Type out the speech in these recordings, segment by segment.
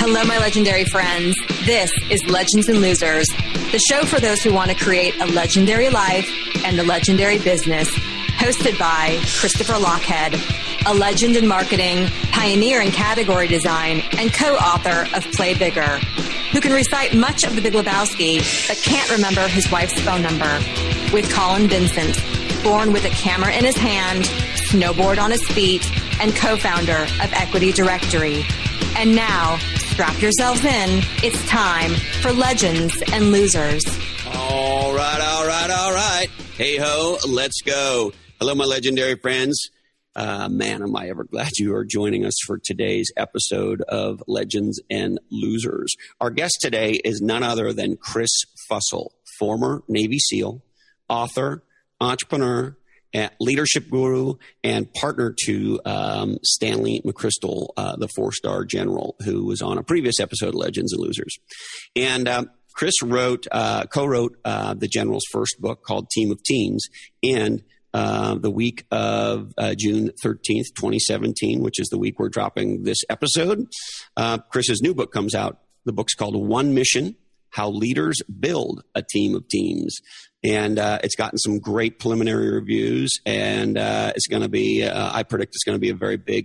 Hello, my legendary friends. This is Legends and Losers, the show for those who want to create a legendary life and a legendary business, hosted by Christopher Lochhead, a legend in marketing, pioneer in category design, and co-author of Play Bigger, who can recite much of The Big Lebowski, but can't remember his wife's phone number. With Colin Vincent, born with a camera in his hand, snowboard on his feet, and co-founder of Equity Directory. And now, strap yourselves in. It's time for Legends and Losers. All right. Hey ho, let's go. Hello, my legendary friends. Man, am I ever glad you are joining us for today's episode of Legends and Losers. Our guest today is none other than Chris Fussell, former Navy SEAL, author, entrepreneur, leadership guru, and partner to Stanley McChrystal, the four-star general, who was on a previous episode of Legends and Losers. And Chris co-wrote the general's first book called Team of Teams, and the week of June 13th, 2017, which is the week we're dropping this episode, Chris's new book comes out. The book's called One Mission: How Leaders Build a Team of Teams. And it's gotten some great preliminary reviews, and it's going to be, I predict it's going to be a very big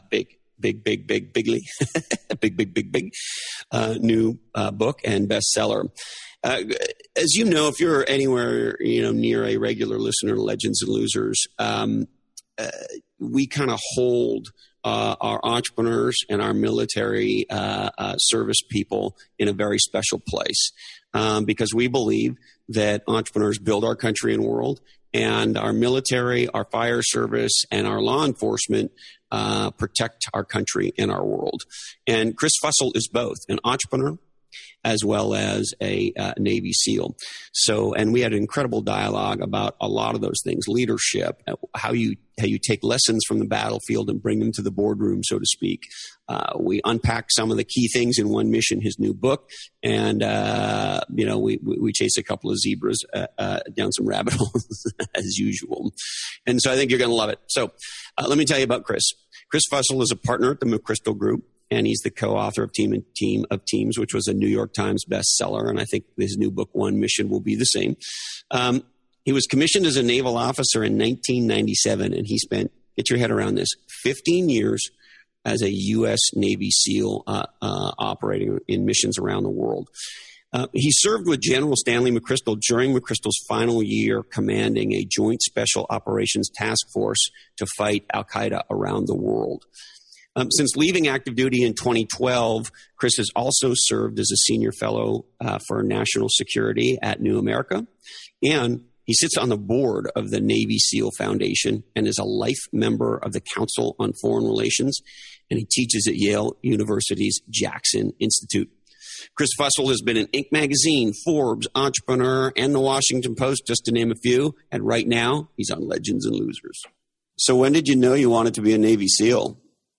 new book and bestseller. As you know, if you're anywhere, near a regular listener to Legends and Losers, we kind of hold our entrepreneurs and our military service people in a very special place, because we believe that entrepreneurs build our country and world, and our military, our fire service, and our law enforcement protect our country and our world. And Chris Fussell is both an entrepreneur as well as a Navy SEAL. So, and we had an incredible dialogue about a lot of those things: leadership, how you take lessons from the battlefield and bring them to the boardroom, so to speak. We unpack some of the key things in One Mission, his new book, and we chase a couple of zebras down some rabbit holes as usual. And so I think you're going to love it. So let me tell you about Chris. Chris Fussell is a partner at the McChrystal Group, and he's the co-author of Team of Teams, which was a New York Times bestseller. And I think his new book, One Mission, will be the same. He was commissioned as a naval officer in 1997, and he spent, get your head around this, 15 years as a U.S. Navy SEAL operating in missions around the world. He served with General Stanley McChrystal during McChrystal's final year commanding a joint special operations task force to fight al-Qaeda around the world. Since leaving active duty in 2012, Chris has also served as a senior fellow for national security at New America, and he sits on the board of the Navy SEAL Foundation and is a life member of the Council on Foreign Relations, and he teaches at Yale University's Jackson Institute. Chris Fussell has been in Inc. magazine, Forbes, Entrepreneur, and the Washington Post, just to name a few, and right now he's on Legends and Losers. So when did you know you wanted to be a Navy SEAL?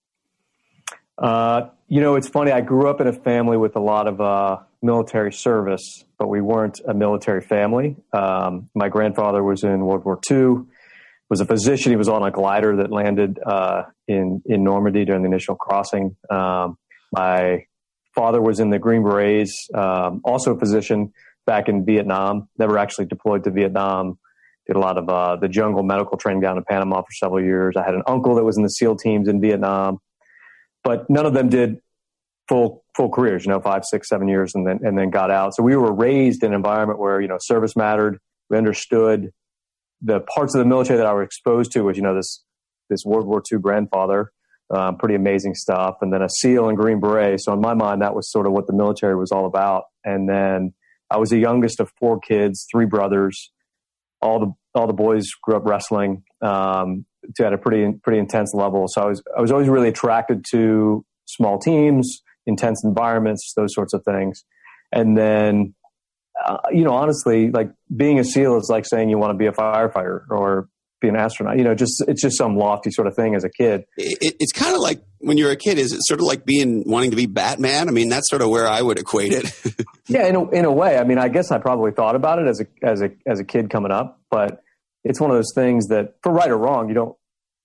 It's funny. I grew up in a family with a lot of military service, but we weren't a military family. My grandfather was in World War II, was a physician. He was on a glider that landed in Normandy during the initial crossing. My father was in the Green Berets, also a physician back in Vietnam, never actually deployed to Vietnam. Did a lot of the jungle medical training down in Panama for several years. I had an uncle that was in the SEAL teams in Vietnam. But none of them did full careers, 5, 6, 7 years, and then got out. So we were raised in an environment where, service mattered. We understood the parts of the military that I was exposed to was, this World War II grandfather, pretty amazing stuff. And then a SEAL and Green Beret. So in my mind, that was sort of what the military was all about. And then I was the youngest of 4 kids, 3 brothers. All the boys grew up wrestling. At a pretty intense level. So I was always really attracted to small teams, intense environments, those sorts of things. And then, honestly, like being a SEAL is like saying you want to be a firefighter or be an astronaut. It's just some lofty sort of thing as a kid. It's kind of like when you're a kid, is it sort of like wanting to be Batman? I mean, that's sort of where I would equate it. Yeah, in a way. I mean, I guess I probably thought about it as a kid coming up, but it's one of those things that, for right or wrong, you don't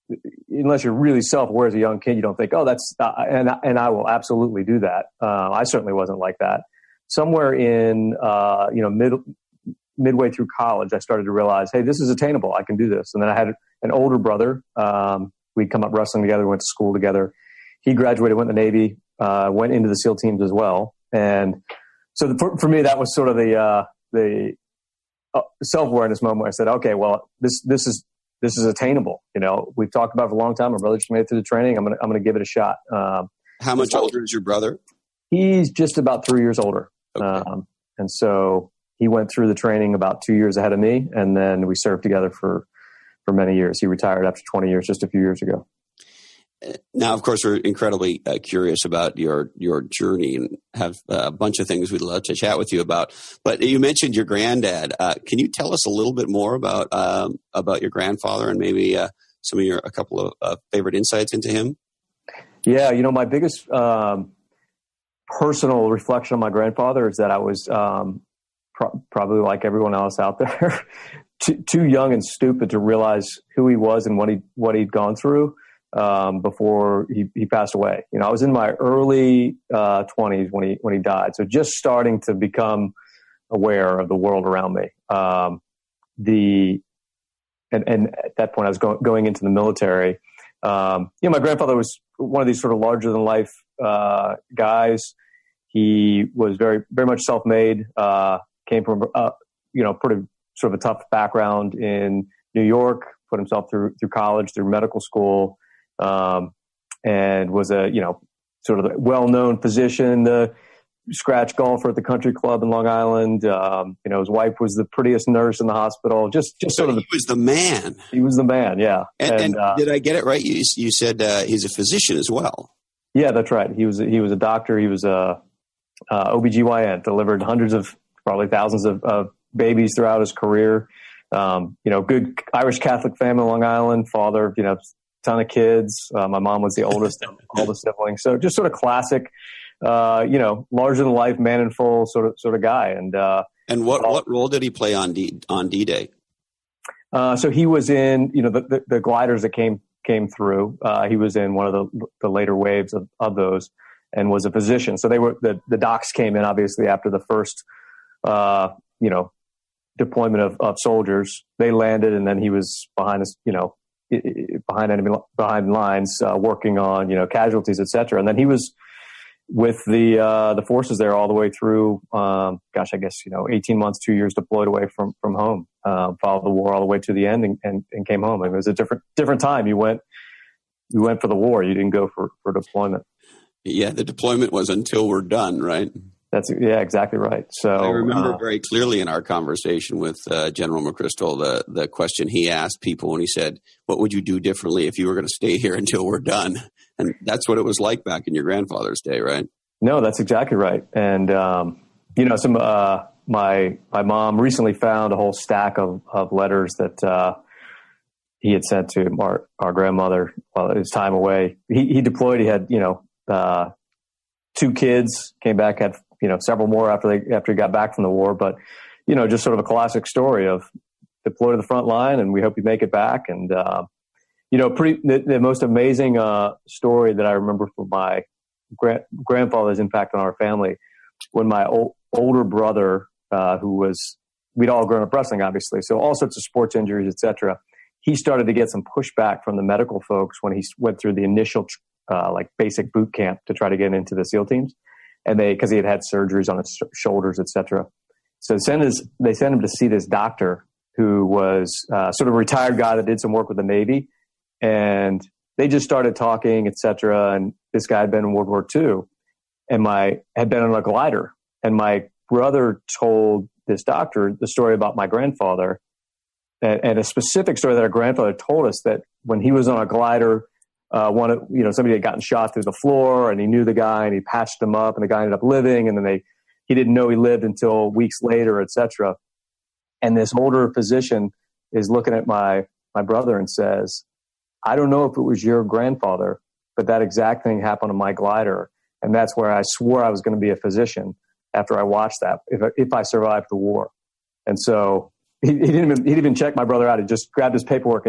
unless you're really self-aware as a young kid, you don't think, oh, that's, and I will absolutely do that. I certainly wasn't like that. Somewhere in, midway through college, I started to realize, hey, this is attainable. I can do this. And then I had an older brother. We'd come up wrestling together, went to school together. He graduated, went to the Navy, went into the SEAL teams as well. And so for me, that was sort of the self-awareness moment where I said, okay, well, this is attainable. We've talked about it for a long time. My brother just made it through the training. I'm going to give it a shot. How much older is your brother? He's just about 3 years older. Okay. And so he went through the training about 2 years ahead of me. And then we served together for many years. He retired after 20 years, just a few years ago. Now, of course, we're incredibly curious about your journey and have a bunch of things we'd love to chat with you about. But you mentioned your granddad. Can you tell us a little bit more about your grandfather and maybe a couple of favorite insights into him? Yeah, my biggest personal reflection on my grandfather is that I was probably like everyone else out there, too young and stupid to realize who he was and what he'd gone through before he passed away. I was in my early 20s when he died, so just starting to become aware of the world around me. And at that point, I was going into the military. My grandfather was one of these sort of larger than life guys. He was very, very much self-made. Came from pretty sort of a tough background in New York. Put himself through college, through medical school, and was a sort of a well-known physician, the scratch golfer at the country club in Long Island. His wife was the prettiest nurse in the hospital. Just sort of he was the man. He was the man, yeah. And did I get it right? You said he's a physician as well. Yeah, that's right. He was a doctor. He was a OBGYN, delivered hundreds of, probably thousands of babies throughout his career. Good Irish Catholic family, Long Island, father, ton of kids. My mom was the oldest of all the siblings. So just sort of classic, larger than life, man in full sort of guy. And what role did he play on D-Day? So he was in, the gliders that came through. He was in one of the later waves of those and was a physician. So they were, the docs came in obviously after the first, deployment of soldiers. They landed, and then he was behind us, behind lines, working on, casualties, et cetera. And then he was with the forces there all the way through, 18 months, 2 years deployed away from home, followed the war all the way to the end and came home. It was a different time. You went for the war. You didn't go for deployment. Yeah. The deployment was until we're done, right? Yeah, exactly right. So I remember very clearly in our conversation with General McChrystal, the question he asked people when he said, what would you do differently if you were going to stay here until we're done? And that's what it was like back in your grandfather's day, right? No, that's exactly right. And, my mom recently found a whole stack of letters that he had sent to our grandmother while his time away. He deployed. He had, 2 kids, came back, had several more after he got back from the war. But, just sort of a classic story of deploy to the front line and we hope you make it back. And, the most amazing story that I remember from my grandfather's impact on our family, when my older brother, we'd all grown up wrestling, obviously, so all sorts of sports injuries, et cetera. He started to get some pushback from the medical folks when he went through the initial basic boot camp to try to get into the SEAL teams. And because he had surgeries on his shoulders, et cetera. So they sent him to see this doctor who was sort of a retired guy that did some work with the Navy. And they just started talking, et cetera. And this guy had been in World War II and had been on a glider. And my brother told this doctor the story about my grandfather and a specific story that our grandfather told us, that when he was on a glider, somebody had gotten shot through the floor and he knew the guy and he patched him up and the guy ended up living. And then he didn't know he lived until weeks later, et cetera. And this older physician is looking at my brother and says, I don't know if it was your grandfather, but that exact thing happened on my glider. And that's where I swore I was going to be a physician after I watched that, if I survived the war. And so he didn't even check my brother out. He just grabbed his paperwork and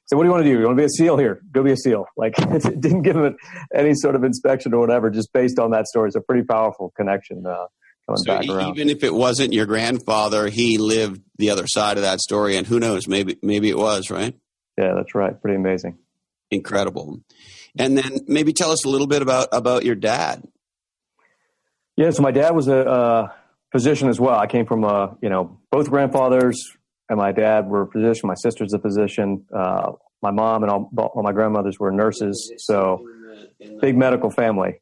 So what do you want to do? You want to be a SEAL? Here, go be a SEAL. Like, it didn't give him any sort of inspection or whatever, just based on that story. It's a pretty powerful connection coming back around. Even if it wasn't your grandfather, he lived the other side of that story, and who knows, maybe it was, right? Yeah, that's right. Pretty amazing. Incredible. And then maybe tell us a little bit about your dad. Yeah, so my dad was a physician as well. I came from both grandfathers and my dad were a physician. My sister's a physician. My mom and all my grandmothers were nurses. So big medical family.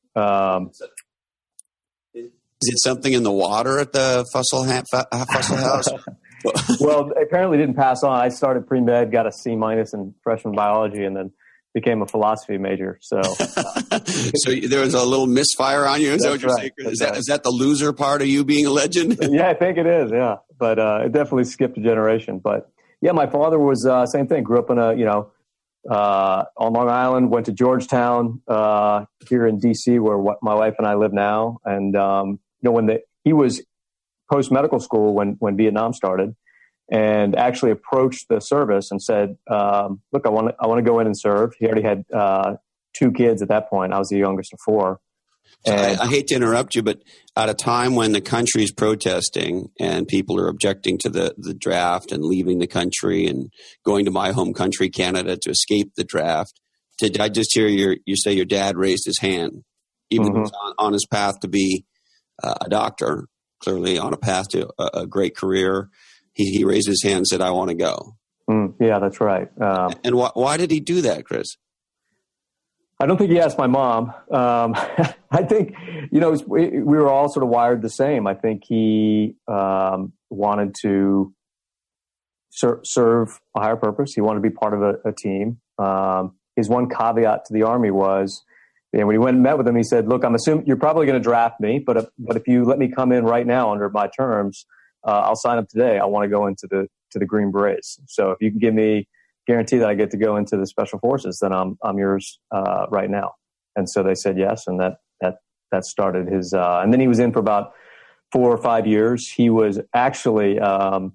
Is it something in the water at the Fussell House? Well, apparently didn't pass on. I started pre-med, got a C- in freshman biology, and then became a philosophy major. So, so there was a little misfire on you. Is that what you're saying? Is that the loser part of you being a legend? Yeah, I think it is. Yeah, but it definitely skipped a generation. But yeah, my father was same thing. Grew up in on Long Island. Went to Georgetown here in D.C., where my wife and I live now. And he was post medical school when Vietnam started, and actually approached the service and said, "Look, I want to go in and serve." He already had 2 kids at that point. I was the youngest of 4. So I hate to interrupt you, but at a time when the country is protesting and people are objecting to the draft and leaving the country and going to my home country, Canada, to escape the draft, did I just hear you say your dad raised his hand, even though he was on his path to be a doctor, clearly on a path to a great career? He raised his hand and said, "I want to go." Yeah, that's right. And why did he do that, Chris? I don't think he asked my mom. I think, we were all sort of wired the same. I think he wanted to serve a higher purpose. He wanted to be part of a team. His one caveat to the Army was, when he went and met with him, he said, "Look, I'm assuming you're probably going to draft me, but if you let me come in right now under my terms, I'll sign up today. I want to go into the Green Berets. So if you can give me guarantee that I get to go into the Special Forces, then I'm yours right now." And so they said yes, and that started his. And then he was in for about 4 or 5 years. He was actually on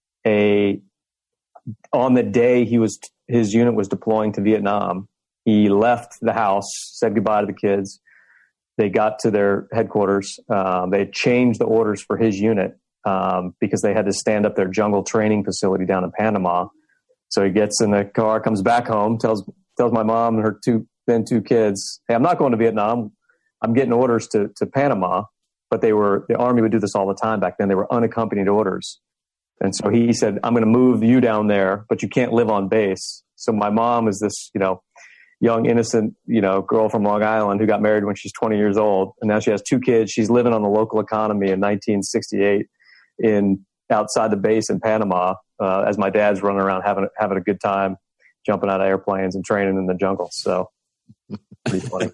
the day his unit was deploying to Vietnam. He left the house, said goodbye to the kids. They got to their headquarters. They had changed the orders for his unit because they had to stand up their jungle training facility down in Panama. So he gets in the car, comes back home, tells my mom and her 2 kids, "Hey, I'm not going to Vietnam. I'm getting orders to Panama." But the Army would do this all the time back then. They were unaccompanied orders. And so he said, "I'm going to move you down there, but you can't live on base." So my mom is this, young, innocent, girl from Long Island who got married when she's 20 years old. And now she has 2 kids. She's living on the local economy in 1968 outside the base in Panama, as my dad's running around having a good time, jumping out of airplanes and training in the jungle. So pretty funny.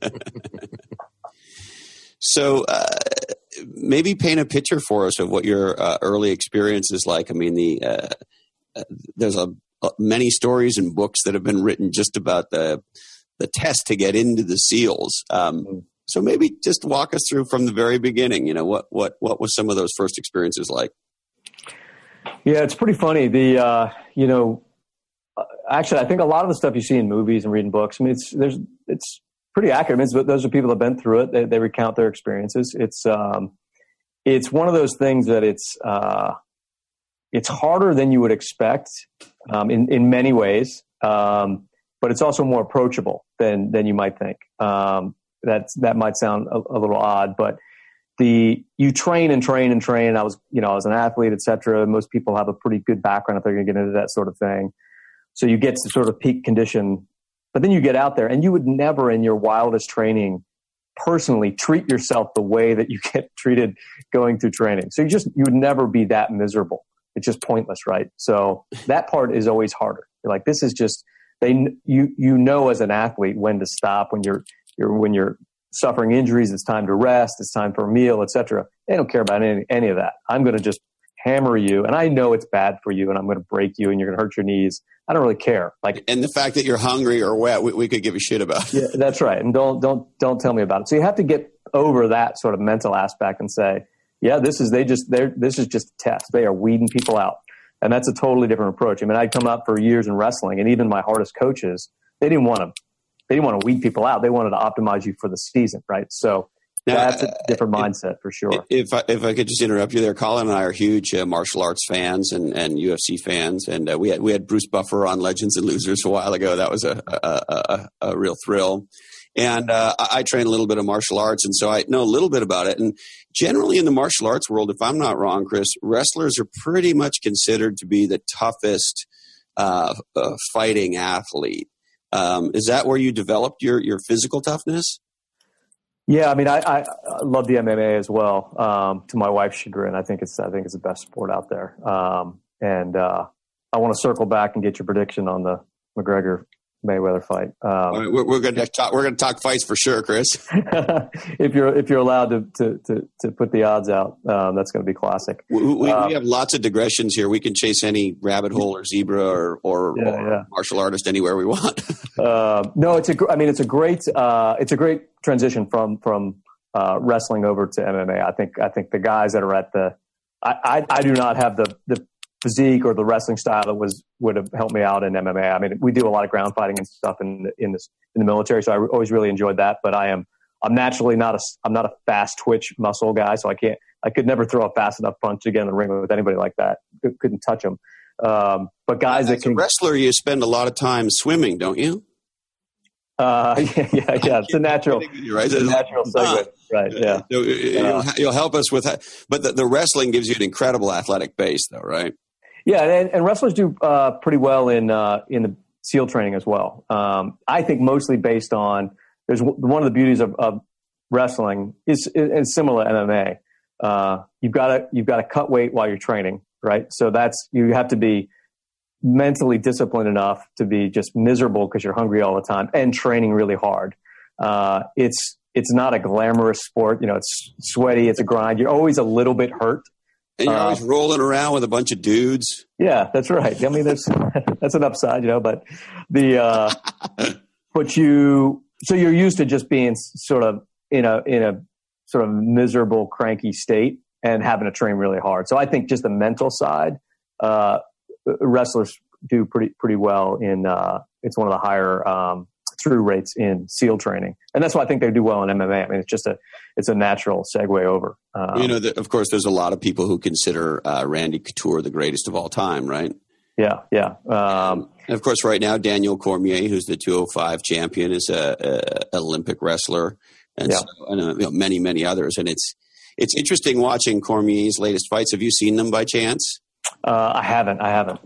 So maybe paint a picture for us of what your early experience is like. I mean, there's many stories and books that have been written just about the test to get into the SEALs. So maybe just walk us through from the very beginning. What was some of those first experiences like? Yeah, it's pretty funny. Actually, I think a lot of the stuff you see in movies and reading books, I mean, it's pretty accurate. I mean, those are people that have been through it. They recount their experiences. It's one of those things that it's harder than you would expect in many ways, but it's also more approachable than you might think. That might sound a little odd, but you train and train and train. I was an athlete, et cetera. Most people have a pretty good background if they're going to get into that sort of thing. So you get to sort of peak condition, but then you get out there and you would never in your wildest training personally treat yourself the way that you get treated going through training. So you would never be that miserable. It's just pointless, right? So that part is always harder. You're like, this is just, as an athlete when to stop, when you're suffering injuries, it's time to rest, it's time for a meal, etc. They don't care about any of that. I'm going to just hammer you, and I know it's bad for you, and I'm going to break you, and you're going to hurt your knees. I don't really care. And the fact that you're hungry or wet, we could give a shit about. Yeah, that's right. And don't tell me about it. So you have to get over that sort of mental aspect and say, yeah, this is just a test. They are weeding people out. And that's a totally different approach. I mean, I'd come up for years in wrestling, and even my hardest coaches, they didn't want to weed people out. They wanted to optimize you for the season, right? So now, that's a different mindset for sure. If I could just interrupt you there, Colin and I are huge martial arts fans and UFC fans, and we had Bruce Buffer on Legends and Losers a while ago. That was a real thrill. And I train a little bit of martial arts, and so I know a little bit about it. And generally in the martial arts world, if I'm not wrong, Chris, wrestlers are pretty much considered to be the toughest fighting athlete. Is that where you developed your physical toughness? Yeah, I mean, I love the MMA as well. To my wife's chagrin, I think it's the best sport out there. And I want to circle back and get your prediction on the McGregor Mayweather fight. We're going to talk fights for sure, Chris. if you're allowed to put the odds out, that's going to be classic. We have lots of digressions here. We can chase any rabbit hole or zebra or martial artist anywhere we want. No, it's a great transition from wrestling over to MMA. I think the guys that are at I do not have the physique or the wrestling style that would have helped me out in MMA. I mean, we do a lot of ground fighting and stuff in the military, so I always really enjoyed that. But I'm naturally not a fast twitch muscle guy, so I could never throw a fast enough punch to get in the ring with anybody like that. Couldn't touch them. But guys that can, as a wrestler, you spend a lot of time swimming, don't you? Yeah. It's a natural, right? It's a natural segue, right? Yeah. So you'll help us with that. But the wrestling gives you an incredible athletic base, though, right? Yeah, and wrestlers do pretty well in the SEAL training as well. I think mostly based on one of the beauties of wrestling is similar to MMA. You've got to cut weight while you're training, right? So you have to be mentally disciplined enough to be just miserable because you're hungry all the time and training really hard. It's not a glamorous sport. It's sweaty. It's a grind. You're always a little bit hurt. And you're always rolling around with a bunch of dudes. Yeah, that's right. I mean, that's an upside, but so you're used to just being sort of in a sort of miserable, cranky state and having to train really hard. So I think just the mental side, wrestlers do pretty well in, it's one of the higher, through rates in SEAL training. And that's why I think they do well in MMA. I mean, it's a natural segue over. Of course, there's a lot of people who consider Randy Couture the greatest of all time, right? Yeah. And of course, right now, Daniel Cormier, who's the 205 champion, is a Olympic wrestler. And many, many others. And it's interesting watching Cormier's latest fights. Have you seen them by chance? I haven't.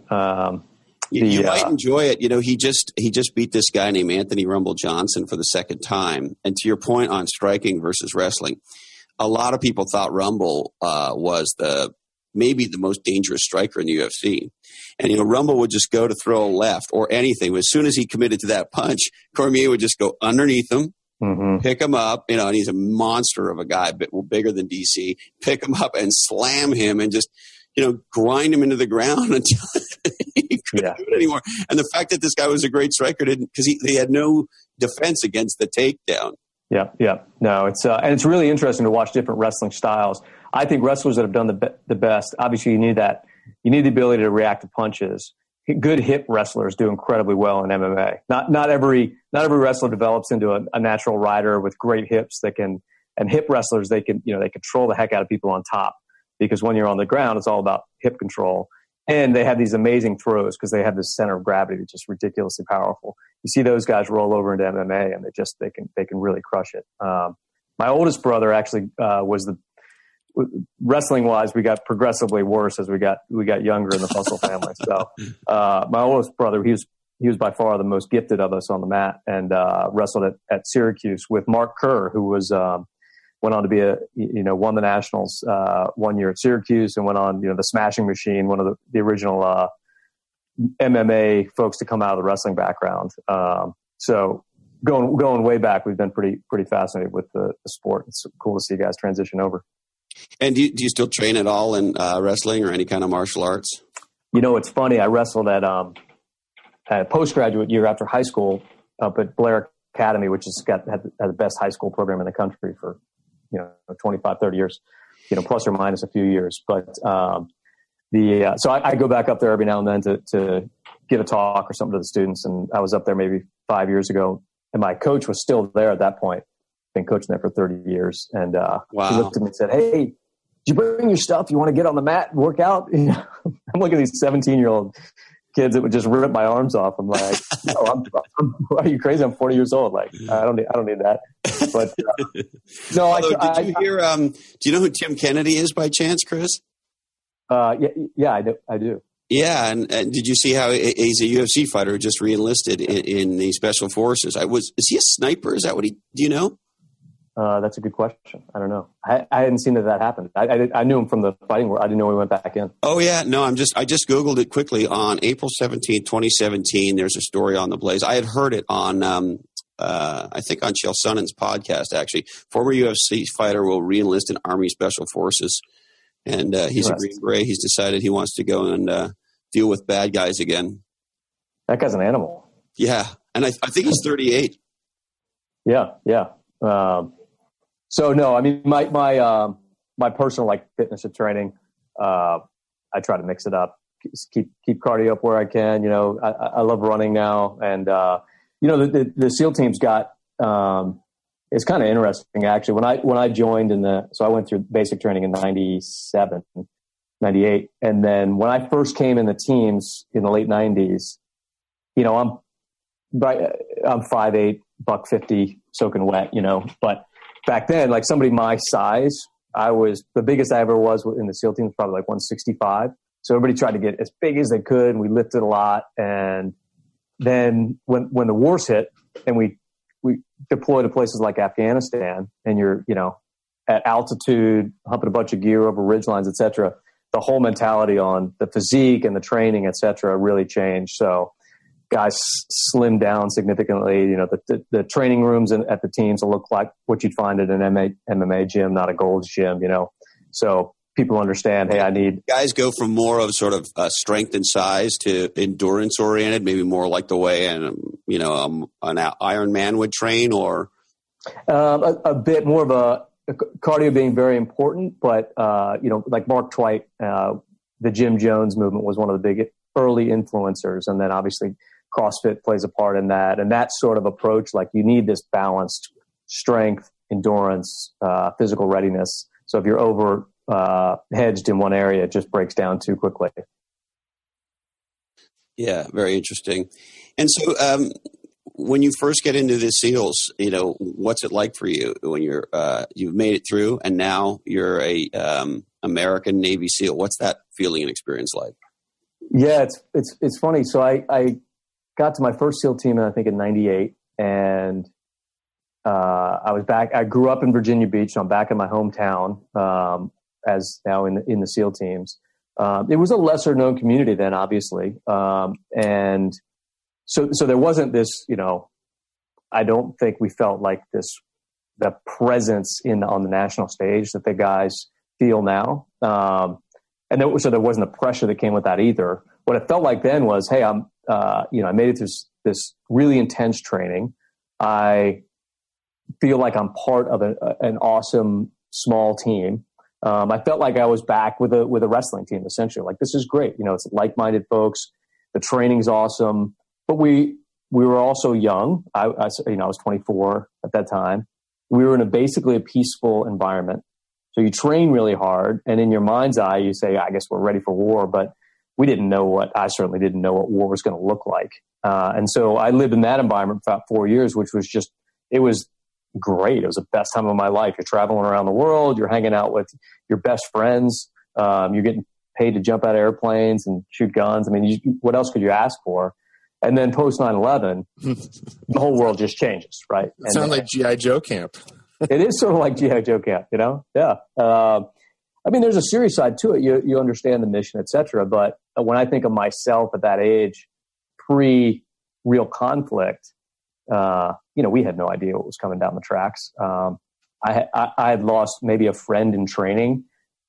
You might enjoy it. He just beat this guy named Anthony Rumble Johnson for the second time. And to your point on striking versus wrestling, a lot of people thought Rumble was maybe the most dangerous striker in the UFC. And Rumble would just go to throw a left or anything. As soon as he committed to that punch, Cormier would just go underneath him, pick him up. And he's a monster of a guy, bigger than DC. Pick him up and slam him and just grind him into the ground until he couldn't do it anymore. And the fact that this guy was a great striker because he had no defense against the takedown. Yeah. No, it's really interesting to watch different wrestling styles. I think wrestlers that have done the best, obviously you need the ability to react to punches. Good hip wrestlers do incredibly well in MMA. Not every wrestler develops into a natural rider with great hips and hip wrestlers, they control the heck out of people on top. Because when you're on the ground, it's all about hip control. And they have these amazing throws because they have this center of gravity that's just ridiculously powerful. You see those guys roll over into MMA and they can really crush it. My oldest brother actually was wrestling wise, we got progressively worse as we got younger in the Fussell family. So my oldest brother, he was by far the most gifted of us on the mat and wrestled at Syracuse with Mark Kerr, who was went on to be won the nationals 1 year at Syracuse and went on, the Smashing Machine, one of the original MMA folks to come out of the wrestling background. So going way back, we've been pretty fascinated with the sport. It's cool to see guys transition over. And do you still train at all in wrestling or any kind of martial arts? It's funny. I wrestled at a postgraduate year after high school up at Blair Academy, which had the best high school program in the country for 25, 30 years, plus or minus a few years. But So I go back up there every now and then to give a talk or something to the students. And I was up there maybe 5 years ago, and my coach was still there at that point. Been coaching there for 30 years. And he looked at me and said, "Hey, did you bring your stuff? You want to get on the mat and work out?" I'm looking at these 17-year-old kids that would just rip my arms off. I'm like, "No, are you crazy? I'm 40 years old. Like, I don't need that." But no, did you hear? Do you know who Tim Kennedy is by chance, Chris? Yeah, I do. Yeah, and did you see how he's a UFC fighter who just reenlisted in the Special Forces? Is he a sniper? Is that what do you know? That's a good question. I don't know. I hadn't seen that happened. I knew him from the fighting world. I didn't know he went back in. Oh yeah, no. I just Googled it quickly. On April 17th, 2017, there's a story on the Blaze. I had heard it on I think on Chael Sonnen's podcast. Actually, former UFC fighter will reenlist in Army Special Forces. And he's a Green Beret. He's decided he wants to go and deal with bad guys again. That guy's an animal. Yeah. And I think he's 38. Yeah. So, no, I mean, my personal, fitness and training, I try to mix it up, keep cardio up where I can. You know, I love running now. And, the SEAL team's got it's kind of interesting, actually. When I joined so I went through basic training in 97, 98. And then when I first came in the teams in the late 90s, I'm 5'8", $150, soaking wet, but back then, like somebody my size, the biggest I ever was in the SEAL team was probably like 165. So everybody tried to get as big as they could, and we lifted a lot. And then when the wars hit and we deploy to places like Afghanistan, and you're, at altitude, humping a bunch of gear over ridgelines, et cetera, the whole mentality on the physique and the training, et cetera, really changed. So guys slimmed down significantly. The training rooms at the teams will look like what you'd find at an MMA gym, not a Gold's gym, So people understand, hey, I need... Guys go from more of sort of strength and size to endurance oriented, maybe more like the way an Iron Man would train, or a bit more of a cardio being very important, but like Mark Twight, the Jim Jones movement was one of the big early influencers, and then obviously CrossFit plays a part in that. And that sort of approach, like you need this balanced strength, endurance, physical readiness. So if you're over hedged in one area, it just breaks down too quickly. Yeah, very interesting. And so when you first get into the SEALs, what's it like for you when you've made it through and now you're a American Navy SEAL? What's that feeling and experience like? Yeah, it's funny. So I got to my first SEAL team, I think in 98, and I was back. I grew up in Virginia Beach, so I'm back in my hometown as now in the SEAL teams. It was a lesser known community then, obviously. And so there wasn't this, I don't think we felt like the presence on the national stage that the guys feel now. And so there wasn't the pressure that came with that either. What it felt like then was, hey, I made it through this really intense training. I feel like I'm part of an awesome small team. I felt like I was back with a wrestling team, essentially. Like, this is great. It's like-minded folks. The training's awesome. But we were also young. I was 24 at that time. We were in basically a peaceful environment. So you train really hard, and in your mind's eye, you say, I guess we're ready for war. But I certainly didn't know what war was going to look like. And so I lived in that environment for about 4 years, which was it was great. It was the best time of my life. You're traveling around the world. You're hanging out with your best friends. You're getting paid to jump out of airplanes and shoot guns. I mean, what else could you ask for? And then post 9/11, the whole world just changes, right? It sounds like G.I. Joe camp. It is sort of like G.I. Joe camp, Yeah. I mean, there's a serious side to it. You understand the mission, et cetera. But when I think of myself at that age, pre-real conflict, we had no idea what was coming down the tracks. I had lost maybe a friend in training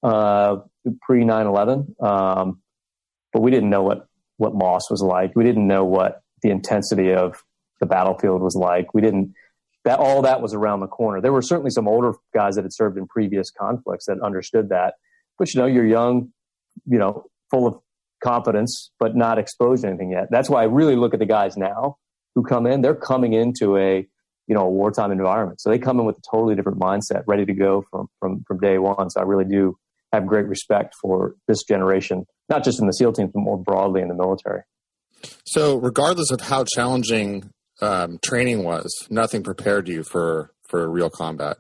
pre 9/11, but we didn't know what loss was like. We didn't know what the intensity of the battlefield was like. All that was around the corner. There were certainly some older guys that had served in previous conflicts that understood that. But you're young, full of confidence, but not exposed to anything yet. That's why I really look at the guys now who come in. They're coming into a wartime environment. So they come in with a totally different mindset, ready to go from day one. So I really do have great respect for this generation, not just in the SEAL teams, but more broadly in the military. So regardless of how challenging training was, nothing prepared you for real combat.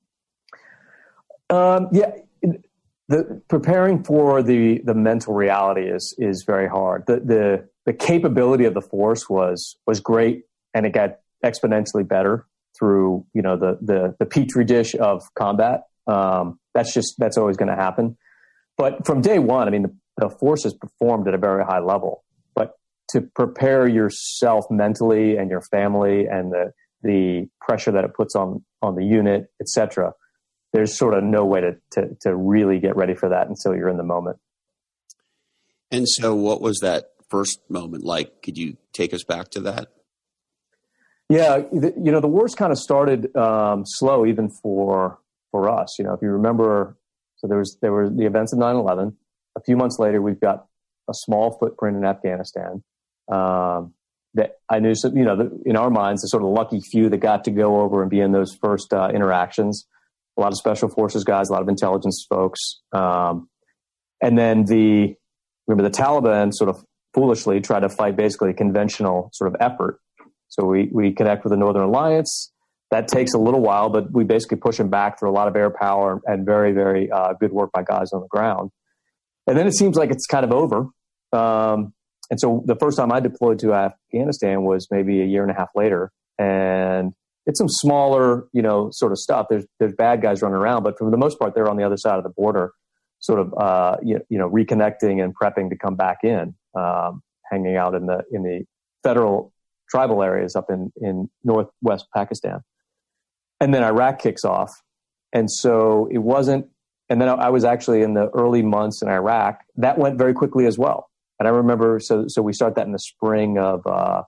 The preparing for the mental reality is very hard. The capability of the force was great, and it got exponentially better through the petri dish of combat. That's always going to happen. But from day one, I mean, the force has performed at a very high level. But to prepare yourself mentally and your family and the pressure that it puts on the unit, et cetera, there's sort of no way to really get ready for that until you're in the moment. And so what was that first moment like? Could you take us back to that? Yeah, the wars kind of started slow, even for us. If you remember, so there were the events of 9/11. A few months later, we've got a small footprint in Afghanistan. That I knew, in our minds, the sort of lucky few that got to go over and be in those first interactions. A lot of special forces guys, a lot of intelligence folks, and then the Taliban sort of foolishly tried to fight basically a conventional sort of effort. So we connect with the Northern Alliance. That takes a little while, but we basically push them back through a lot of air power and very, very good work by guys on the ground. And then it seems like it's kind of over. And so the first time I deployed to Afghanistan was maybe a year and a half later. And it's some smaller, sort of stuff. There's bad guys running around, but for the most part, they're on the other side of the border, sort of, reconnecting and prepping to come back in, hanging out in the federal tribal areas up in northwest Pakistan. And then Iraq kicks off. And so it wasn't, and then I was actually in the early months in Iraq. That went very quickly as well. And I remember, so we start that in the spring of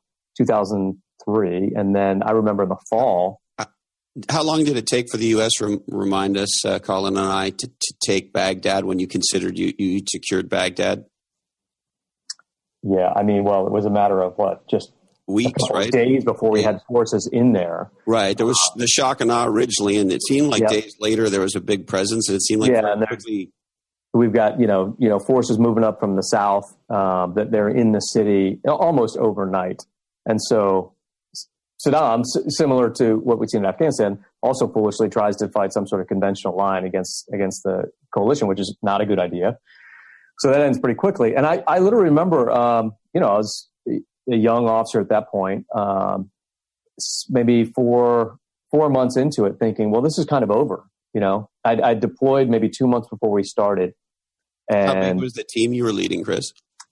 2003. And then I remember in the fall. How long did it take for the U.S., remind us, Colin and I, to take Baghdad when you considered you secured Baghdad? Yeah, I mean, well, it was a matter of just weeks, right? Days before we had forces in there. Right. There was the shock and awe originally, and it seemed like days later there was a big presence, and it seemed like quickly. We've got forces moving up from the south that they're in the city almost overnight, and so Saddam, similar to what we've seen in Afghanistan, also foolishly tries to fight some sort of conventional line against the coalition, which is not a good idea. So that ends pretty quickly. And I literally remember, I was a young officer at that point, maybe four months into it, thinking, well, this is kind of over. I deployed maybe 2 months before we started. And how big was the team you were leading, Chris?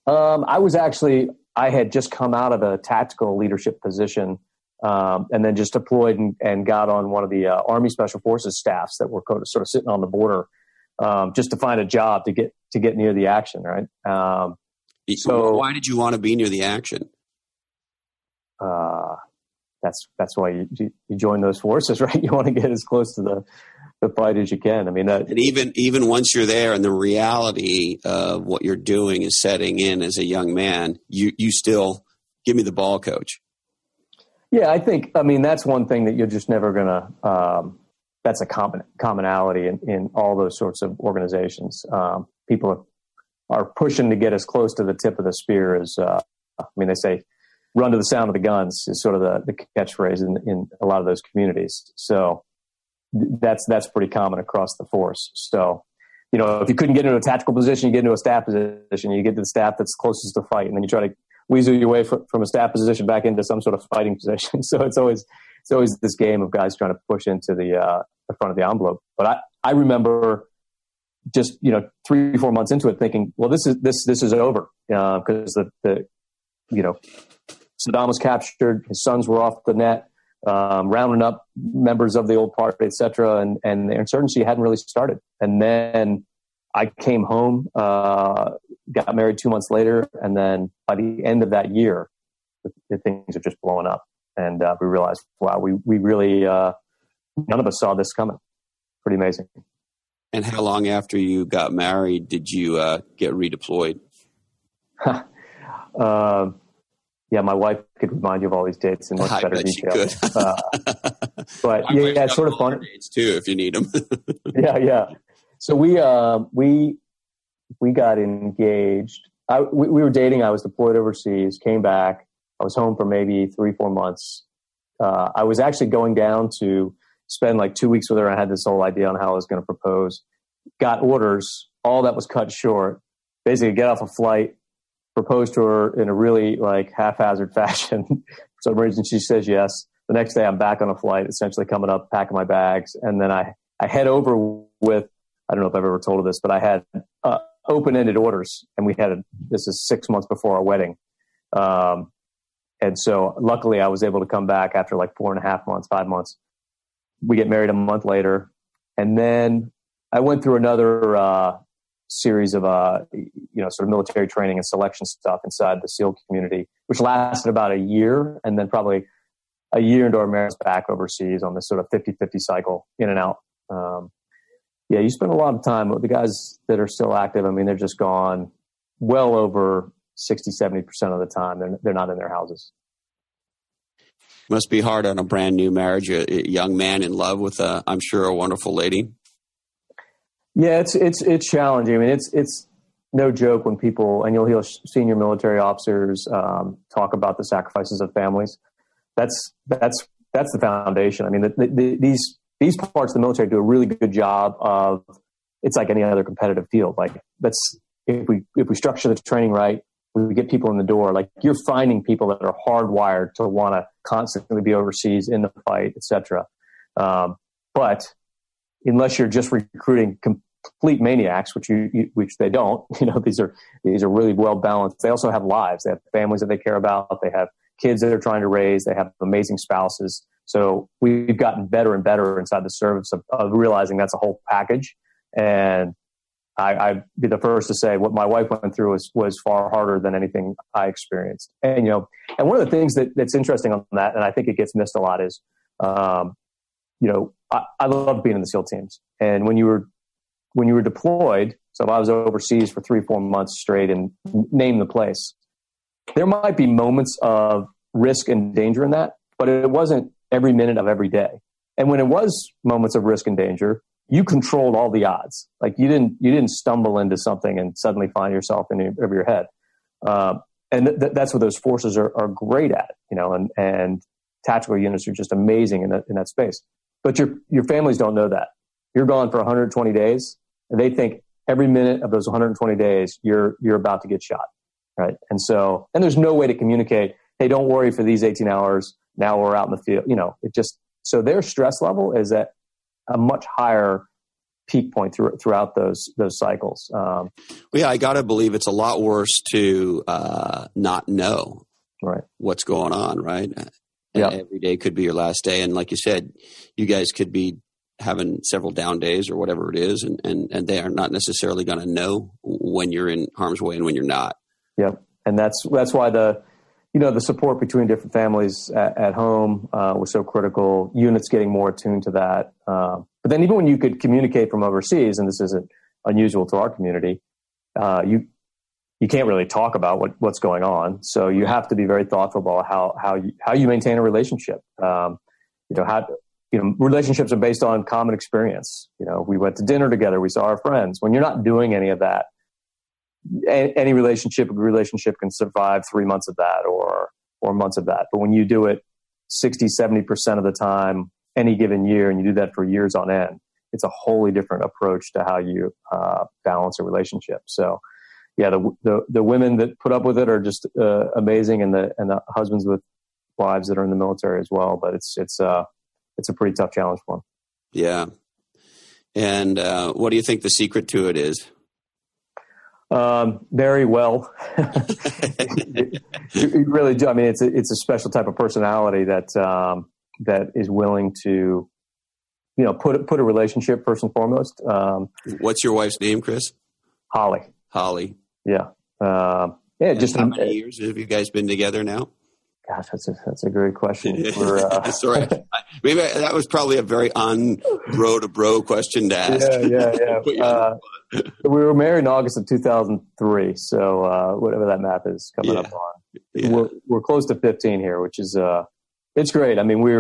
I had just come out of a tactical leadership position, and then just deployed and got on one of the Army Special Forces staffs that were sort of sitting on the border, just to find a job to get near the action. Right. So why did you want to be near the action? That's why you join those forces, right? You want to get as close to the fight as you can. I mean, and even once you're there and the reality of what you're doing is setting in as a young man, you still give me the ball, coach. Yeah, I mean, that's one thing that you're just never going to, that's a commonality in all those sorts of organizations. People are pushing to get as close to the tip of the spear as, they say, run to the sound of the guns is sort of the catchphrase in a lot of those communities. So that's pretty common across the force. So, if you couldn't get into a tactical position, you get into a staff position, you get to the staff that's closest to fight, and then you try to weasel your way from a staff position back into some sort of fighting position. So it's always this game of guys trying to push into the front of the envelope. But I remember just 3-4 months into it thinking, well, this is over, because Saddam was captured, his sons were off the net, rounding up members of the old party, et cetera, and the insurgency hadn't really started. And then I came home, got married 2 months later, and then by the end of that year, the things are just blowing up. And we realized, wow, we really, none of us saw this coming. Pretty amazing. And how long after you got married did you get redeployed? Yeah, my wife could remind you of all these dates in much better detail. But yeah, it's sort of fun. Dates too, if you need them. Yeah. So we got engaged. We were dating. I was deployed overseas, came back. I was home for maybe 3-4 months. I was actually going down to spend like 2 weeks with her. I had this whole idea on how I was going to propose. Got orders. All that was cut short. Basically, get off a flight, propose to her in a really like haphazard fashion. For some reason, she says yes. The next day, I'm back on a flight, essentially coming up, packing my bags, and then I head over with. I don't know if I've ever told her this, but I had open-ended orders, and this is 6 months before our wedding. And so luckily I was able to come back after like 4.5 months, 5 months. We get married a month later. And then I went through another series of, sort of military training and selection stuff inside the SEAL community, which lasted about a year. And then probably a year into our marriage back overseas on this sort of 50-50 cycle in and out. Yeah, you spend a lot of time with the guys that are still active. I mean, they're just gone well over 60-70% of the time. They're not in their houses. Must be hard on a brand new marriage, a young man in love with I'm sure a wonderful lady. Yeah, it's challenging. I mean, it's no joke when people, and you'll hear senior military officers talk about the sacrifices of families. That's the foundation. I mean, these parts of the military do a really good job of. It's like any other competitive field. Like if we structure the training right, we get people in the door. Like you're finding people that are hardwired to want to constantly be overseas in the fight, etc. But unless you're just recruiting complete maniacs, which they don't, these are really well balanced. They also have lives. They have families that they care about. They have kids that they're trying to raise. They have amazing spouses. So we've gotten better and better inside the service of realizing that's a whole package. And I'd be the first to say what my wife went through was far harder than anything I experienced. And, and one of the things that's interesting on that, and I think it gets missed a lot is, I love being in the SEAL teams. And when you were deployed, so if I was overseas for 3-4 months straight and name the place, there might be moments of risk and danger in that, but it wasn't every minute of every day. And when it was moments of risk and danger, you controlled all the odds. Like you didn't stumble into something and suddenly find yourself over your head. And that's what those forces are great at, and tactical units are just amazing in that space. But your families don't know that. You're gone for 120 days and they think every minute of those 120 days, you're about to get shot. Right. And there's no way to communicate, hey, don't worry for these 18 hours. Now we're out in the field. So their stress level is at a much higher peak point throughout those cycles. Yeah, I got to believe it's a lot worse to not know what's going on, right? Yeah. Every day could be your last day. And like you said, you guys could be having several down days or whatever it is, and they are not necessarily going to know when you're in harm's way and when you're not. Yep. And that's why the support between different families at home was so critical. Units getting more attuned to that. But then even when you could communicate from overseas, and this isn't unusual to our community, you can't really talk about what's going on. So you have to be very thoughtful about how you maintain a relationship. Relationships are based on common experience. We went to dinner together. We saw our friends. When you're not doing any of that, any relationship can survive 3 months of that or months of that. But when you do it 60-70% of the time, any given year, and you do that for years on end, it's a wholly different approach to how you balance a relationship. So, yeah, the women that put up with it are just amazing, and the husbands with wives that are in the military as well. But it's a pretty tough challenge for them. Yeah. And what do you think the secret to it is? Very well. You really do. I mean, it's a special type of personality that is willing to, put a relationship first and foremost. What's your wife's name, Chris? Holly. Yeah. Yeah. Just how many years have you guys been together now? Gosh, that's a great question. Sorry. Maybe that was probably a very on-bro to bro question to ask. Yeah. We were married in August of 2003, so whatever that math is coming up on. Yeah. We're close to 15 here, which is it's great. I mean, we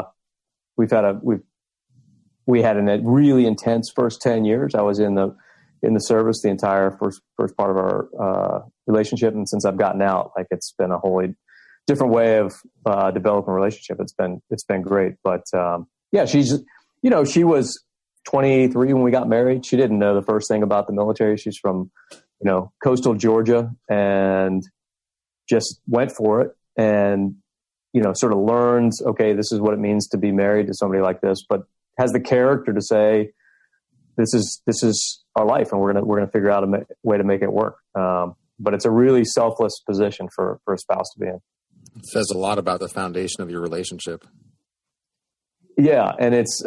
had a really intense first 10 years. I was in the service the entire first part of our relationship, and since I've gotten out, like, it's been a wholly different way of developing a relationship. It's been great. But she was 23 when we got married. She didn't know the first thing about the military. She's from coastal Georgia and just went for it, and sort of learns, okay, this is what it means to be married to somebody like this, but has the character to say, this is our life, and we're gonna figure out a way to make it work. But it's a really selfless position for a spouse to be in. It says a lot about the foundation of your relationship. Yeah, and it's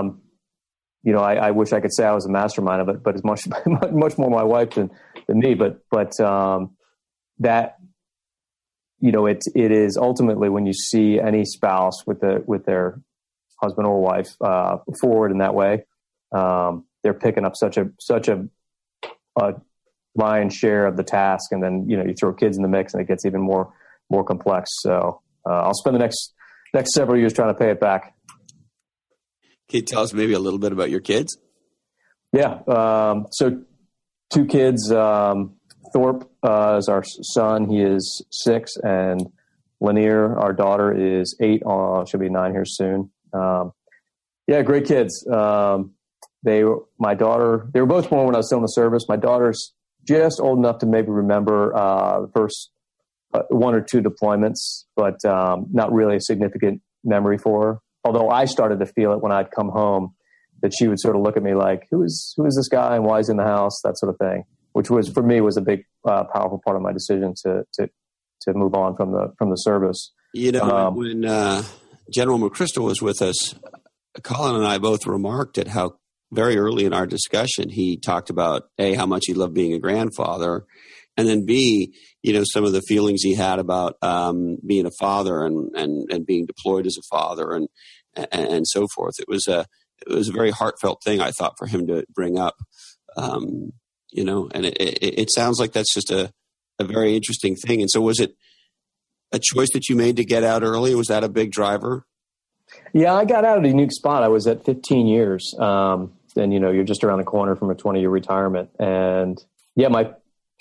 I wish I could say I was a mastermind of it, but it's much more my wife than me. But that it is ultimately, when you see any spouse with their husband or wife forward in that way, they're picking up such a lion's share of the task, and then you throw kids in the mix, and it gets even more complex. So I'll spend the next several years trying to pay it back. Can you tell us maybe a little bit about your kids? Yeah. So 2 kids. Thorpe is our son. He is 6, and Lanier, our daughter, is 8. She'll be 9 here soon. Great kids. They were both born when I was still in the service. My daughter's just old enough to maybe remember the first 1 or 2 deployments, but not really a significant memory for her. Although I started to feel it when I'd come home, that she would sort of look at me like, who is this guy and why he's in the house, that sort of thing, which was, for me, was a big, powerful part of my decision to move on from the service. When General McChrystal was with us, Colin and I both remarked at how very early in our discussion, he talked about A, how much he loved being a grandfather, and then B, some of the feelings he had about being a father and being deployed as a father and so forth. It was a very heartfelt thing, I thought, for him to bring up. And it sounds like that's just a very interesting thing. And so, was it a choice that you made to get out early? Was that a big driver? Yeah, I got out at a unique spot. I was at 15 years. And you're just around the corner from a 20-year retirement. And yeah, my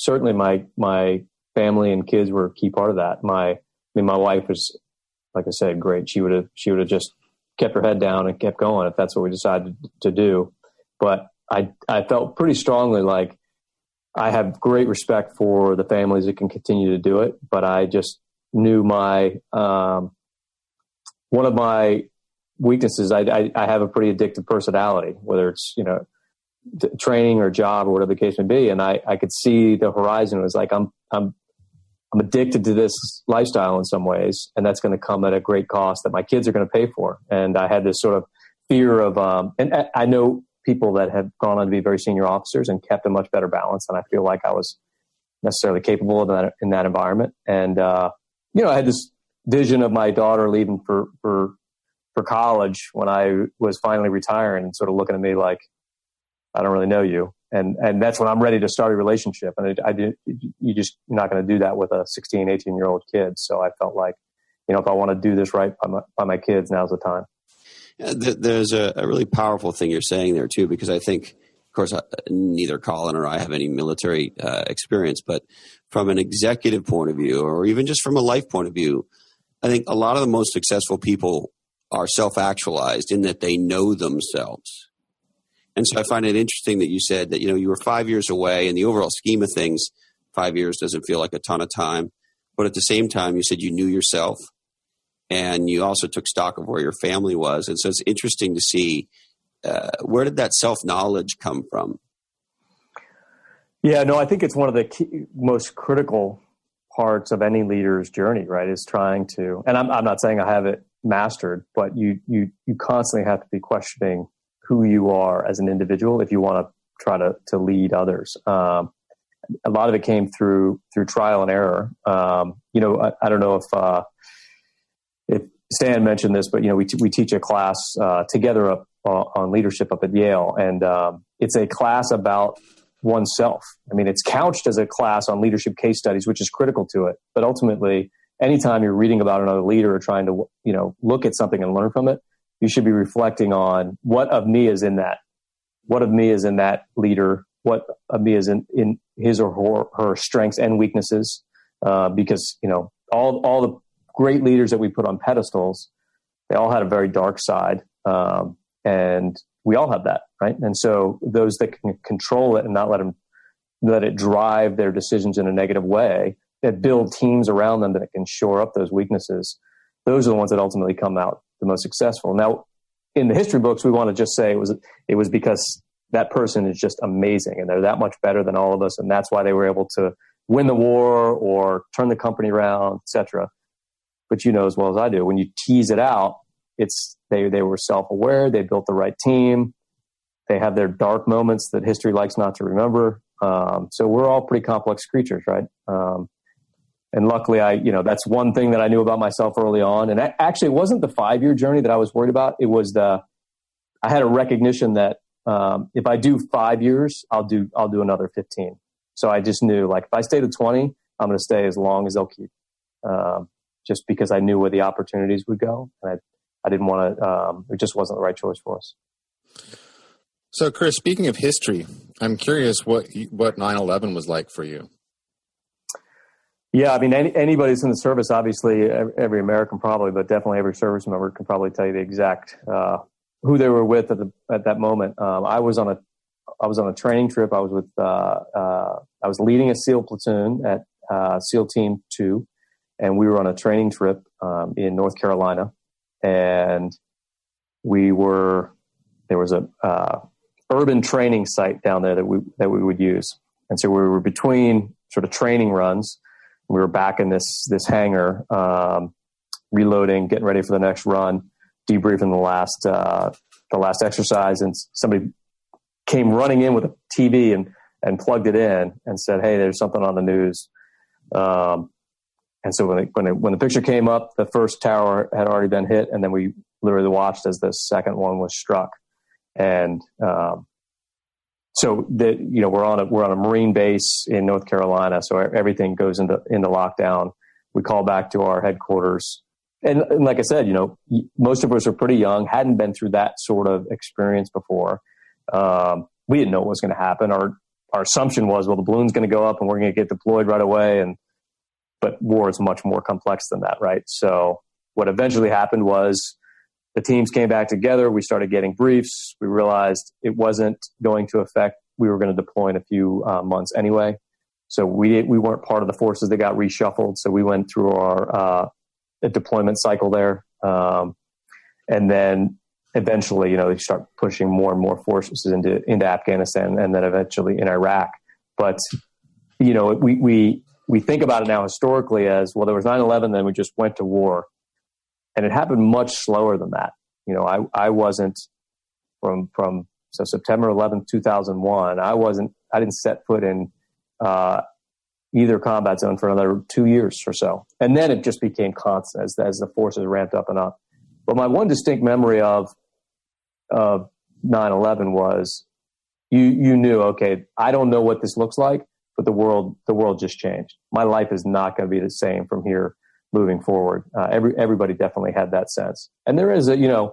family and kids were a key part of that. My wife was, like I said, great. She would have just kept her head down and kept going if that's what we decided to do. But I felt pretty strongly like I have great respect for the families that can continue to do it, but I just knew one of my weaknesses. I have a pretty addictive personality, whether it's training or job or whatever the case may be, and I could see the horizon. It was like I'm addicted to this lifestyle in some ways, and that's going to come at a great cost that my kids are going to pay for. And I had this sort of fear of, and I know people that have gone on to be very senior officers and kept a much better balance, and I feel like I was necessarily capable of that in that environment. And I had this vision of my daughter leaving for college when I was finally retiring, and sort of looking at me like, I don't really know you. And that's when I'm ready to start a relationship. And you're not going to do that with a 16, 18-year-old kid. So I felt like, if I want to do this right by my kids, now's the time. There's a really powerful thing you're saying there too, because I think, of course, neither Colin or I have any military experience, but from an executive point of view, or even just from a life point of view, I think a lot of the most successful people are self-actualized in that they know themselves. And so I find it interesting that you said that, you were 5 years away. In the overall scheme of things, 5 years doesn't feel like a ton of time. But at the same time, you said you knew yourself, and you also took stock of where your family was. And so it's interesting to see, where did that self-knowledge come from? Yeah, no, I think it's one of the most critical parts of any leader's journey, right, is trying to, and I'm not saying I have it mastered, but you constantly have to be questioning who you are as an individual if you want to try to lead others. A lot of it came through trial and error. I don't know if Stan mentioned this, but we teach a class together on leadership up at Yale, and it's a class about oneself. I mean, it's couched as a class on leadership case studies, which is critical to it. But ultimately, anytime you're reading about another leader or trying to look at something and learn from it, you should be reflecting on what of me is in that. What of me is in that leader? What of me is in his or her strengths and weaknesses? Because all the great leaders that we put on pedestals, they all had a very dark side, and we all have that, right? And so those that can control it and not let it drive their decisions in a negative way, that build teams around them that can shore up those weaknesses, those are the ones that ultimately come out the most successful. Now, in the history books, we want to just say it was because that person is just amazing and they're that much better than all of us, and that's why they were able to win the war or turn the company around, etc. But you know as well as I do, when you tease it out, it's they were self-aware, they built the right team, they have their dark moments that history likes not to remember. So we're all pretty complex creatures, right? And luckily, that's one thing that I knew about myself early on. And actually, it wasn't the 5-year journey that I was worried about. It was I had a recognition that if I do 5 years, I'll do another 15. So I just knew, like, if I stay to 20, I'm going to stay as long as they'll keep. Just because I knew where the opportunities would go, and I didn't want to. It just wasn't the right choice for us. So, Chris, speaking of history, I'm curious what 9/11 was like for you. Yeah, I mean, anybody who's in the service, obviously, every American probably, but definitely every service member can probably tell you the exact who they were with at that moment. I was on a training trip. I was leading a SEAL platoon at SEAL Team 2, and we were on a training trip in North Carolina, and there was a urban training site down there that we would use, and so we were between sort of training runs. We were back in this hangar, reloading, getting ready for the next run, debriefing the last exercise, and somebody came running in with a TV and plugged it in and said, "Hey, there's something on the news." And so when the picture came up, the first tower had already been hit, and then we literally watched as the second one was struck. And so we're on a Marine base in North Carolina, so everything goes into lockdown. We call back to our headquarters, and like I said, most of us are pretty young, hadn't been through that sort of experience before. We didn't know what was going to happen. Our assumption was, well, the balloon's going to go up and we're going to get deployed right away. But war is much more complex than that, right? So what eventually happened was the teams came back together. We started getting briefs. We realized it wasn't going to affect. We were going to deploy in a few months anyway. So we weren't part of the forces that got reshuffled. So we went through our deployment cycle there. And then eventually, they start pushing more and more forces into Afghanistan and then eventually in Iraq. But, we think about it now historically as, well, there was 9/11, then we just went to war. And it happened much slower than that. I wasn't from September 11th, 2001, I didn't set foot in either combat zone for another 2 years or so. And then it just became constant as the forces ramped up and up. But my one distinct memory of 9/11 was you knew, okay, I don't know what this looks like, but the world just changed. My life is not going to be the same from here moving forward. Everybody definitely had that sense. And there's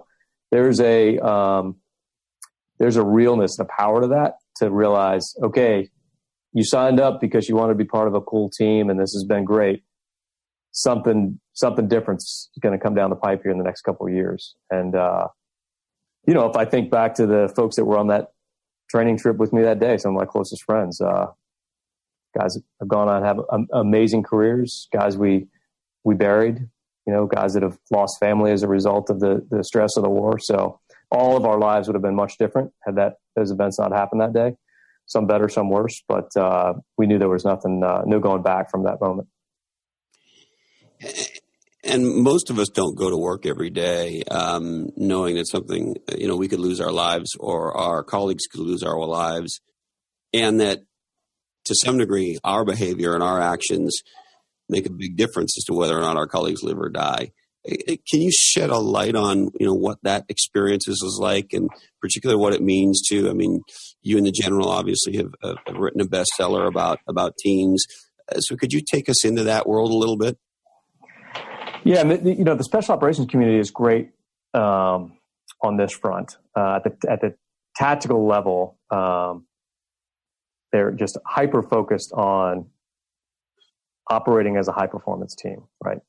a realness and a power to that, to realize, okay, you signed up because you want to be part of a cool team and this has been great. Something different's going to come down the pipe here in the next couple of years. And, if I think back to the folks that were on that training trip with me that day, some of my closest friends, guys have gone on and have amazing careers, guys we buried, guys that have lost family as a result of the stress of the war. So all of our lives would have been much different had those events not happened that day. Some better, some worse, but we knew there was nothing, no going back from that moment. And most of us don't go to work every day knowing that something, we could lose our lives or our colleagues could lose our lives, and that to some degree our behavior and our actions make a big difference as to whether or not our colleagues live or die. Can you shed a light on, what that experience is like, and particularly what it means to, you and the General obviously have written a bestseller about teams. So could you take us into that world a little bit? Yeah, the special operations community is great on this front. At the tactical level, they're just hyper focused on operating as a high performance team, right?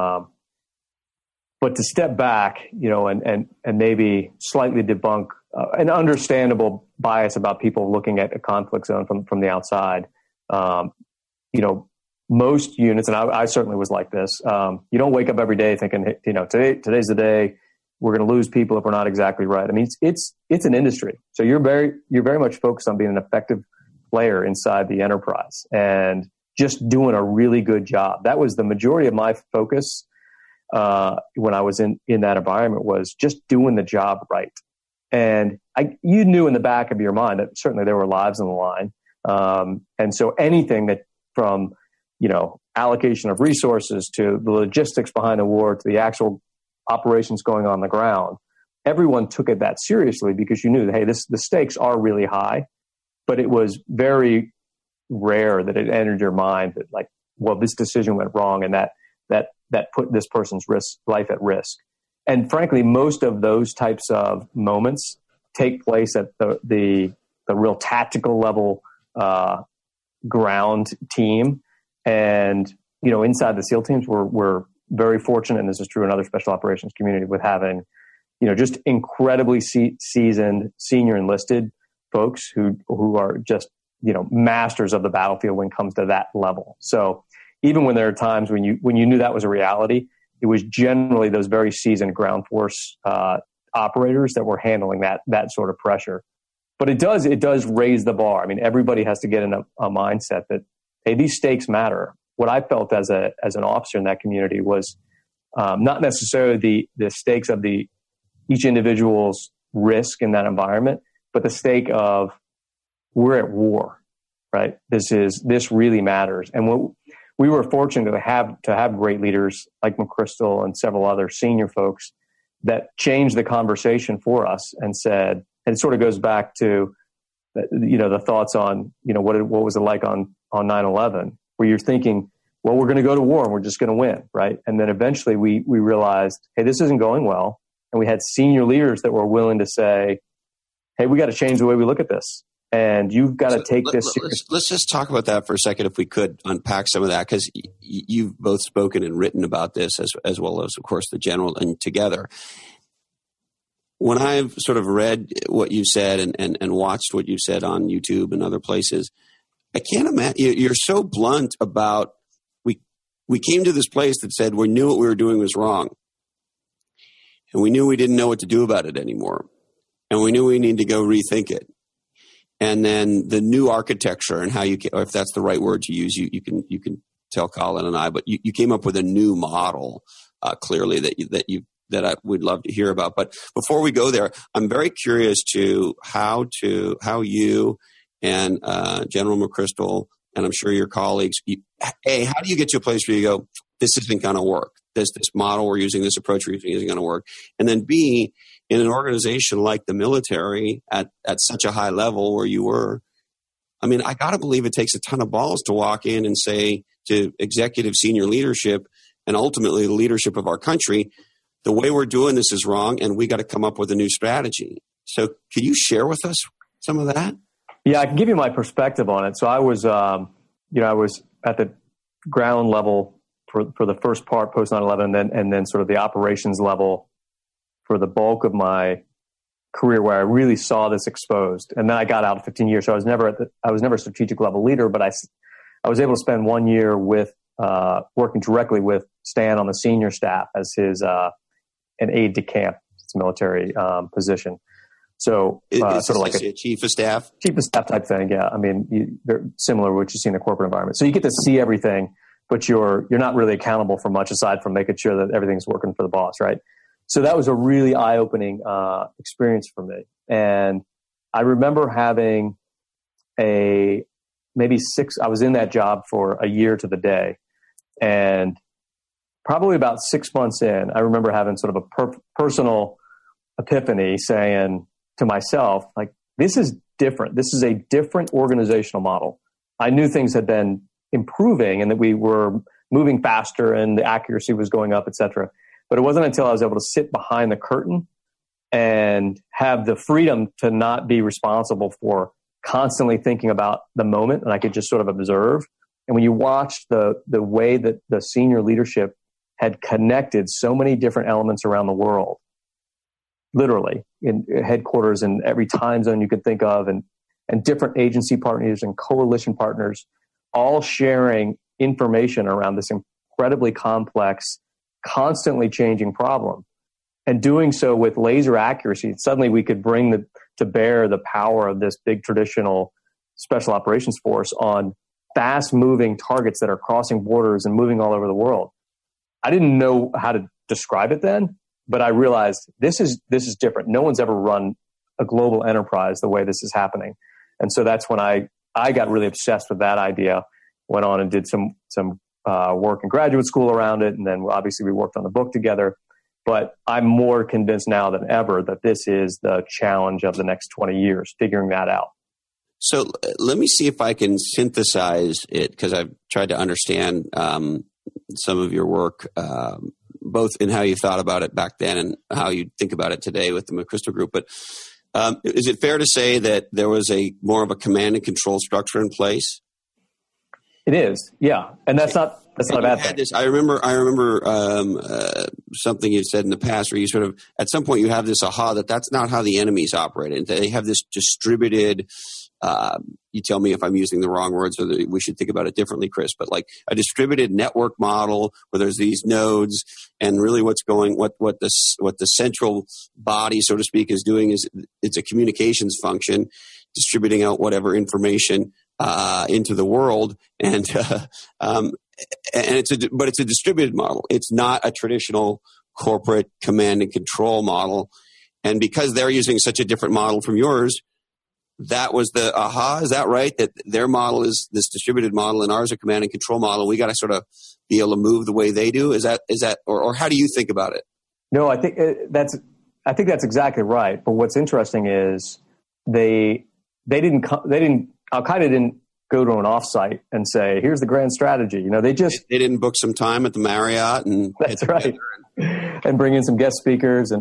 But to step back, and maybe slightly debunk an understandable bias about people looking at a conflict zone from the outside, most units, and I certainly was like this. You don't wake up every day thinking, today's the day we're going to lose people if we're not exactly right. I mean, it's an industry, so you're very much focused on being an effective player inside the enterprise and just doing a really good job. That was the majority of my focus when I was in that environment, was just doing the job right. And you knew in the back of your mind that certainly there were lives on the line, and so anything that from allocation of resources to the logistics behind the war to the actual operations going on the ground, everyone took it that seriously because you knew that, hey, the stakes are really high. But it was very rare that it entered your mind that, like, well, this decision went wrong and that put this person's life at risk. And frankly, most of those types of moments take place at the real tactical level, ground team. And, inside the SEAL teams, we're very fortunate, and this is true in other special operations community, with having, just incredibly seasoned senior enlisted folks who are just, masters of the battlefield when it comes to that level. So even when there are times when you knew that was a reality, it was generally those very seasoned ground force operators that were handling that sort of pressure. But it does raise the bar. I mean, everybody has to get in a mindset that, hey, these stakes matter. What I felt as an officer in that community was not necessarily the stakes of each individual's risk in that environment, but the stake of, we're at war, right? This really matters. And we were fortunate to have great leaders like McChrystal and several other senior folks that changed the conversation for us and said, and it sort of goes back to, the thoughts on, what was it like on 9/11, where you're thinking, well, we're going to go to war and we're just going to win, right? And then eventually we realized, hey, this isn't going well. And we had senior leaders that were willing to say, hey, we got to change the way we look at this. And you've got to take this seriously. Let's just talk about that for a second, if we could unpack some of that, because you've both spoken and written about this as well as, of course, the General and together. When I've sort of read what you said and watched what you've said on YouTube and other places, I can't imagine. You're so blunt about, we came to this place that said we knew what we were doing was wrong. And we knew we didn't know what to do about it anymore. And we knew we needed to go rethink it. And then the new architecture and how or if that's the right word to use, you can tell Colin and I, but you came up with a new model, clearly that I would love to hear about. But before we go there, I'm very curious to how you and General McChrystal, and I'm sure your colleagues, how do you get to a place where you go, this isn't going to work? This model we're using, this approach we're using isn't going to work. And then B, in an organization like the military at such a high level where you were, I mean, I got to believe it takes a ton of balls to walk in and say to executive senior leadership and ultimately the leadership of our country, the way we're doing this is wrong and we got to come up with a new strategy. So can you share with us some of that? Yeah, I can give you my perspective on it. So I was, I was at the ground level for the first part post 9/11, and then sort of the operations level for the bulk of my career, where I really saw this exposed. And then I got out of 15 years, so I was never a strategic level leader, but I was able to spend 1 year with working directly with Stan on the senior staff as his an aide de camp. It's a military position. So sort of like a chief of staff type thing. Yeah, I mean, they're similar to what you see in the corporate environment. So you get to see everything, but you're not really accountable for much aside from making sure that everything's working for the boss, right? So that was a really eye-opening experience for me. And I remember having I was in that job for a year to the day. And probably about 6 months in, I remember having sort of a personal epiphany, saying to myself, like, this is different. This is a different organizational model. I knew things had been improving and that we were moving faster and the accuracy was going up, et cetera. But it wasn't until I was able to sit behind the curtain and have the freedom to not be responsible for constantly thinking about the moment, and I could just sort of observe. And when you watched the way that the senior leadership had connected so many different elements around the world, literally in headquarters and every time zone you could think of, and different agency partners and coalition partners, all sharing information around this incredibly complex, constantly changing problem, and doing so with laser accuracy. Suddenly we could bring to bear the power of this big traditional special operations force on fast moving targets that are crossing borders and moving all over the world. I didn't know how to describe it then, but I realized this is different. No one's ever run a global enterprise the way this is happening. And so that's when I got really obsessed with that idea, went on and did some work in graduate school around it. And then obviously we worked on the book together. But I'm more convinced now than ever that this is the challenge of the next 20 years, figuring that out. So let me see if I can synthesize it, because I've tried to understand some of your work, both in how you thought about it back then and how you think about it today with the McChrystal Group. But is it fair to say that there was more of a command and control structure in place? It is, yeah, and that's not a bad thing. I remember something you said in the past, where you sort of at some point you have this aha that's not how the enemy's operating. They have this distributed. You tell me if I'm using the wrong words, or we should think about it differently, Chris. But like a distributed network model where there's these nodes, and really what the central body, so to speak, is doing is it's a communications function, distributing out whatever information into the world, and it's a distributed model. It's not a traditional corporate command and control model. And because they're using such a different model from yours, that was the aha. Is that right? That their model is this distributed model and ours a command and control model. We got to sort of be able to move the way they do. Is that, or how do you think about it? No, I think that's exactly right. But what's interesting is Al-Qaeda didn't go to an offsite and say, here's the grand strategy. They didn't book some time at the Marriott and that's right. And bring in some guest speakers.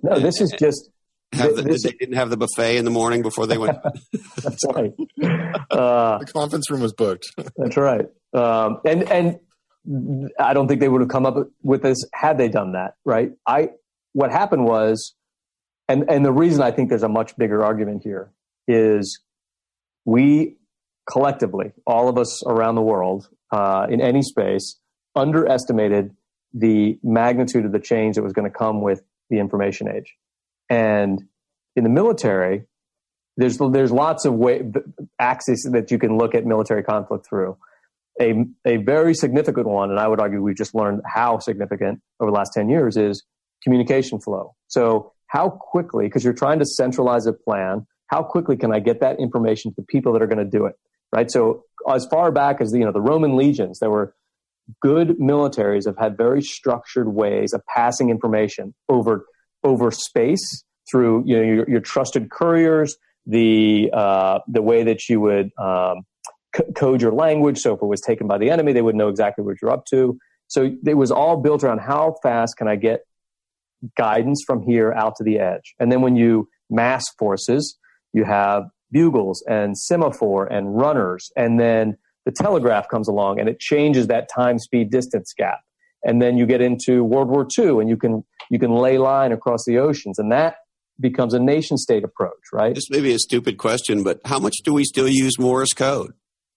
They didn't have the buffet in the morning before they went. That's right. The conference room was booked. That's right. And I don't think they would have come up with this had they done that. Right. What happened was, and the reason I think there's a much bigger argument here is we collectively, all of us around the world, in any space, underestimated the magnitude of the change that was going to come with the information age. And in the military, there's lots of axes that you can look at military conflict through. A very significant one, and I would argue we've just learned how significant over the last 10 years, is communication flow. So how quickly, because you're trying to centralize a plan, how quickly can I get that information to the people that are going to do it, right? So as far back as the Roman legions, there were good militaries have had very structured ways of passing information over space through your trusted couriers, the way that you would code your language. So if it was taken by the enemy, they would know exactly what you're up to. So it was all built around how fast can I get guidance from here out to the edge. And then when you mass forces, you have bugles and semaphore and runners, and then the telegraph comes along and it changes that time, speed, distance gap. And then you get into World War II and you can lay line across the oceans, and that becomes a nation state approach, right? This may be a stupid question, but how much do we still use Morse code?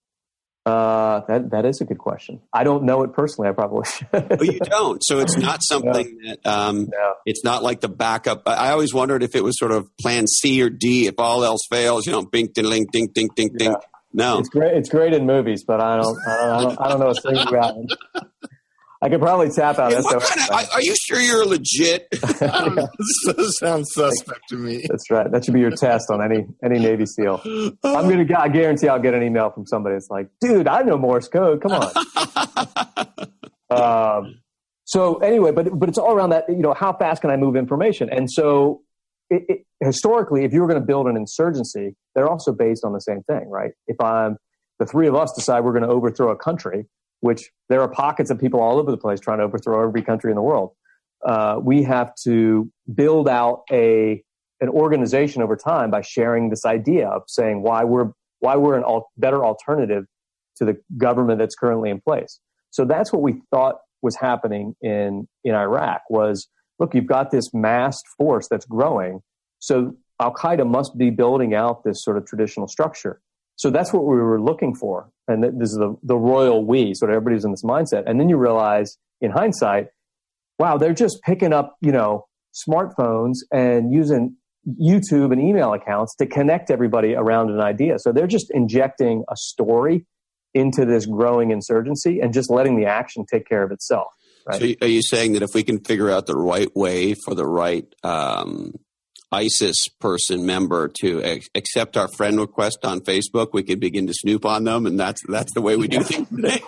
That is a good question. I don't know it personally. I probably should. Oh, you don't. So it's not something that it's not like the backup. I always wondered if it was sort of plan C or D if all else fails. Bing, ding, ding, ding, ding, ding, ding. No, it's great. It's great in movies, but I don't know a thing about it. I could probably tap out. Are you sure you're legit? This sounds suspect to me. That's right. That should be your test on any Navy SEAL. I guarantee I'll get an email from somebody. It's like, dude, I know Morse code. Come on. So anyway, but it's all around that, how fast can I move information? And so historically, if you were going to build an insurgency, they're also based on the same thing, right? If the three of us decide we're going to overthrow a country, which there are pockets of people all over the place trying to overthrow every country in the world, we have to build out an organization over time by sharing this idea of saying why we're a better alternative to the government that's currently in place. So that's what we thought was happening in Iraq was, look, you've got this massed force that's growing. So Al-Qaeda must be building out this sort of traditional structure. So that's what we were looking for. And this is the royal we, sort of everybody's in this mindset. And then you realize in hindsight, wow, they're just picking up, smartphones and using YouTube and email accounts to connect everybody around an idea. So they're just injecting a story into this growing insurgency and just letting the action take care of itself. Right? So are you saying that if we can figure out the right way for the right ISIS member to accept our friend request on Facebook, we could begin to snoop on them, and that's the way we do things today?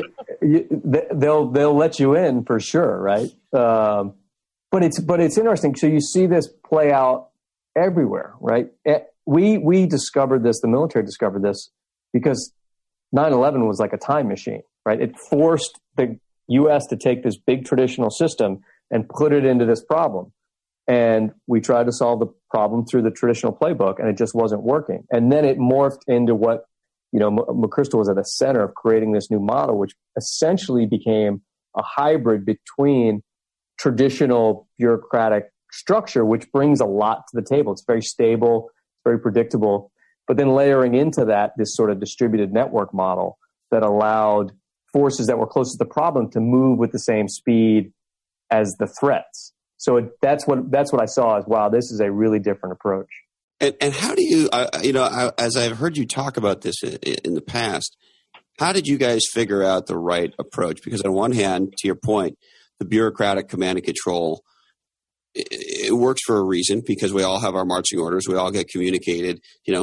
They'll let you in for sure, right? But it's interesting. So you see this play out everywhere, right? We discovered this, the military discovered this, because 9/11 was like a time machine, right? It forced the U.S. to take this big traditional system and put it into this problem. And we tried to solve the problem through the traditional playbook, and it just wasn't working. And then it morphed into what, McChrystal was at the center of creating this new model, which essentially became a hybrid between traditional bureaucratic structure, which brings a lot to the table. It's very stable, very predictable. But then layering into that, this sort of distributed network model that allowed forces that were closest to the problem to move with the same speed as the threats. So that's what I saw as, wow, this is a really different approach. And how do you, as I've heard you talk about this in the past, how did you guys figure out the right approach? Because on one hand, to your point, the bureaucratic command and control, it works for a reason, because we all have our marching orders. We all get communicated,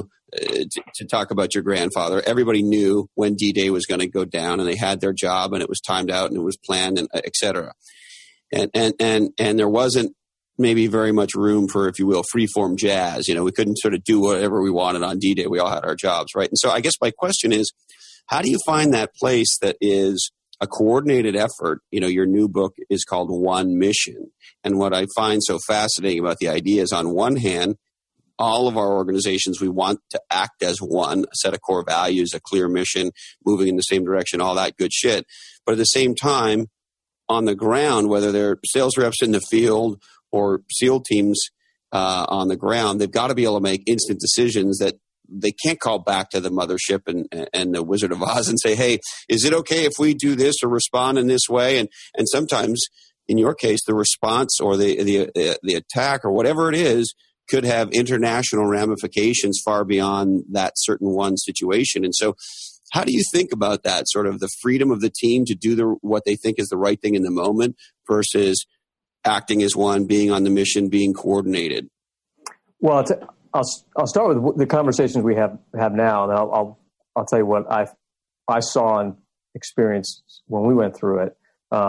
to talk about your grandfather. Everybody knew when D-Day was going to go down, and they had their job, and it was timed out, and it was planned, and et cetera. And there wasn't maybe very much room for, if you will, freeform jazz. We couldn't sort of do whatever we wanted on D-Day. We all had our jobs, right? And so I guess my question is, how do you find that place that is a coordinated effort? Your new book is called One Mission. And what I find so fascinating about the idea is, on one hand, all of our organizations, we want to act as one, a set of core values, a clear mission, moving in the same direction, all that good shit. But at the same time, on the ground, whether they're sales reps in the field or SEAL teams on the ground, they've got to be able to make instant decisions that they can't call back to the mothership and the Wizard of Oz and say, hey, is it okay if we do this or respond in this way? And sometimes, in your case, the response or the attack or whatever it is could have international ramifications far beyond that certain one situation. And so how do you think about that, sort of the freedom of the team to do what they think is the right thing in the moment versus acting as one, being on the mission, being coordinated? Well, I'll start with the conversations we have now, and I'll tell you what I saw and experienced when we went through it.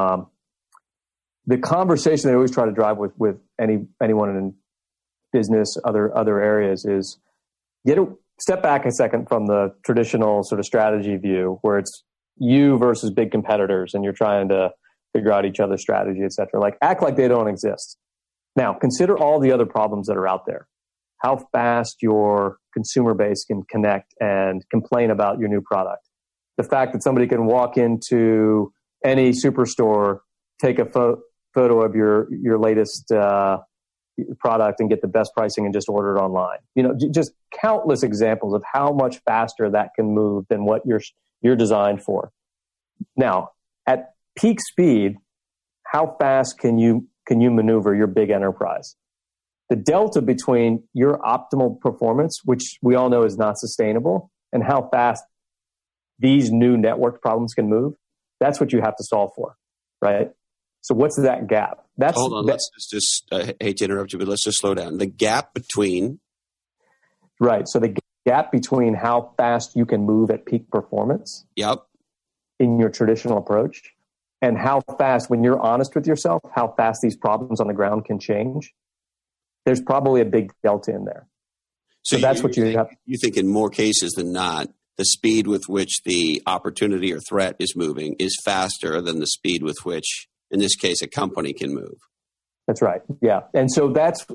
The conversation they always try to drive with anyone in business, other areas, is step back a second from the traditional sort of strategy view, where it's you versus big competitors, and you're trying to figure out each other's strategy, et cetera. Like, act like they don't exist. Now, consider all the other problems that are out there. How fast your consumer base can connect and complain about your new product. The fact that somebody can walk into any superstore, take a photo of your latest product and get the best pricing and just order it online. Just countless examples of how much faster that can move than what you're designed for. Now, at peak speed, how fast can you maneuver your big enterprise? The delta between your optimal performance, which we all know is not sustainable, and how fast these new network problems can move, that's what you have to solve for, right? So what's that gap? Hold on, let's just I hate to interrupt you, but let's just slow down. The gap between... Right, so the gap between how fast you can move at peak performance in your traditional approach and how fast, when you're honest with yourself, how fast these problems on the ground can change, there's probably a big delta in there. So that's what you have. You think in more cases than not, the speed with which the opportunity or threat is moving is faster than the speed with which, in this case, a company can move. That's right. Yeah. And so that's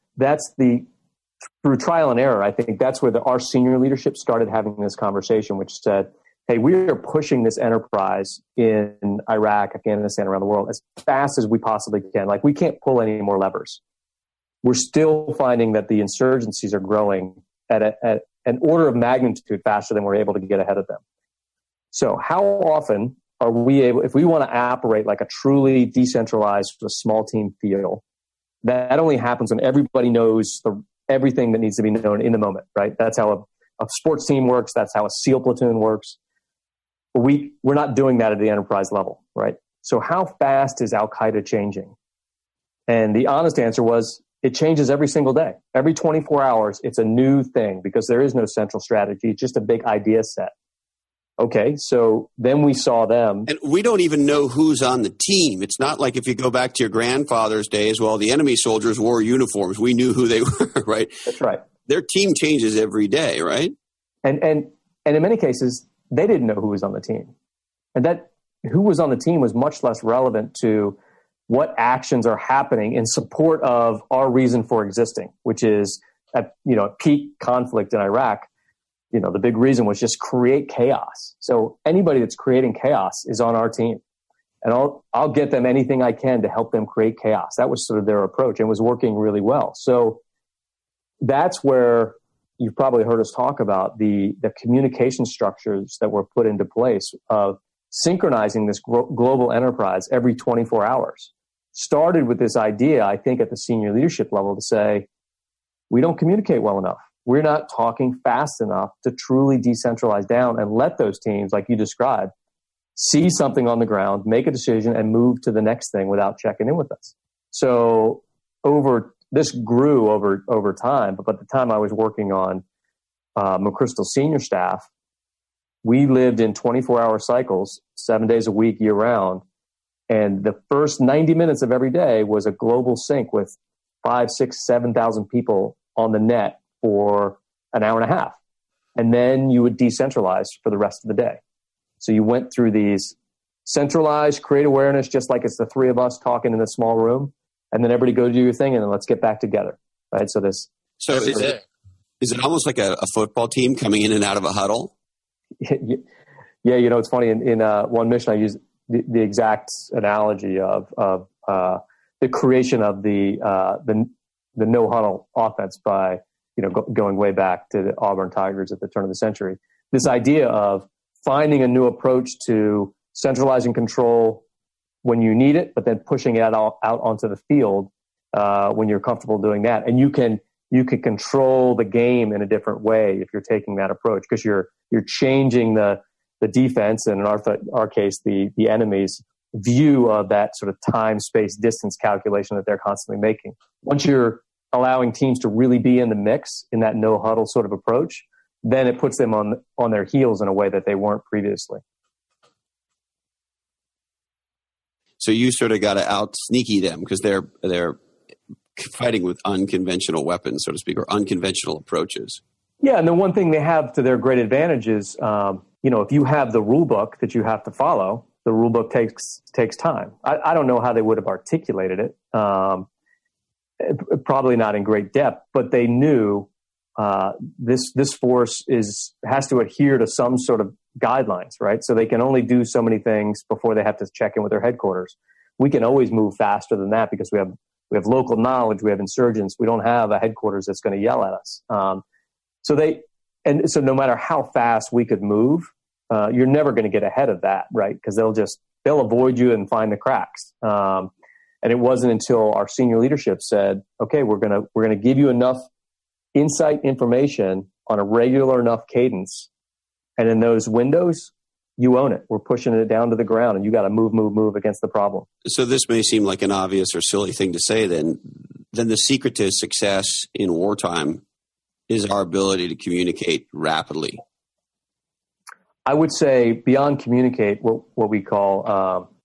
through trial and error, I think that's where our senior leadership started having this conversation, which said, hey, we are pushing this enterprise in Iraq, Afghanistan, around the world as fast as we possibly can. Like, we can't pull any more levers. We're still finding that the insurgencies are growing at an order of magnitude faster than we're able to get ahead of them. So how often are we able, if we want to operate like a truly decentralized, a small team feel, that only happens when everybody knows everything that needs to be known in the moment, right? That's how a sports team works. That's how a SEAL platoon works. But we're not doing that at the enterprise level, right? So how fast is Al-Qaeda changing? And the honest answer was, it changes every single day. Every 24 hours, it's a new thing because there is no central strategy. It's just a big idea set. Okay, so then we saw them. And we don't even know who's on the team. It's not like if you go back to your grandfather's days, well, the enemy soldiers wore uniforms. We knew who they were, right? That's right. Their team changes every day, right? And in many cases, they didn't know who was on the team. And that who was on the team was much less relevant to what actions are happening in support of our reason for existing, which is at peak conflict in Iraq. The big reason was just create chaos. So anybody that's creating chaos is on our team, and I'll get them anything I can to help them create chaos. That was sort of their approach and was working really well. So that's where you've probably heard us talk about the communication structures that were put into place of synchronizing this global enterprise every 24 hours. Started with this idea, I think, at the senior leadership level to say, we don't communicate well enough. We're not talking fast enough to truly decentralize down and let those teams, like you described, see something on the ground, make a decision, and move to the next thing without checking in with us. So this grew over time. But by the time I was working on McChrystal senior staff, we lived in 24-hour cycles, 7 days a week, year round. And the first 90 minutes of every day was a global sync with 5,000, 6,000, 7,000 people on the net for an hour and a half. And then you would decentralize for the rest of the day. So you went through these centralized, create awareness, just like it's the three of us talking in a small room. And then everybody go do your thing and then let's get back together. Right. So is it almost like a football team coming in and out of a huddle? Yeah. It's funny. In one mission, I used the exact analogy of the creation of the no huddle offense by, going way back to the Auburn Tigers at the turn of the century. This idea of finding a new approach to centralizing control when you need it, but then pushing it out onto the field when you're comfortable doing that. And you can control the game in a different way if you're taking that approach, because you're changing the defense, and in our case, the enemy's view of that sort of time, space, distance calculation that they're constantly making. Once you're allowing teams to really be in the mix in that no huddle sort of approach, then it puts them on their heels in a way that they weren't previously. So you sort of got to out sneaky them because they're fighting with unconventional weapons, so to speak, or unconventional approaches. Yeah, and the one thing they have to their great advantage is, if you have the rule book that you have to follow, the rule book takes time. I don't know how they would have articulated it. Probably not in great depth, but they knew this force has to adhere to some sort of guidelines, right? So they can only do so many things before they have to check in with their headquarters. We can always move faster than that because we have local knowledge, we have insurgents. We don't have a headquarters that's going to yell at us. So no matter how fast we could move, you're never going to get ahead of that, right? Because they'll avoid you and find the cracks. And it wasn't until our senior leadership said, okay, we're going to give you enough insight information on a regular enough cadence. And in those windows, you own it. We're pushing it down to the ground and you got to move against the problem. So this may seem like an obvious or silly thing to say then the secret to success in wartime is our ability to communicate rapidly. I would say beyond communicate, what we call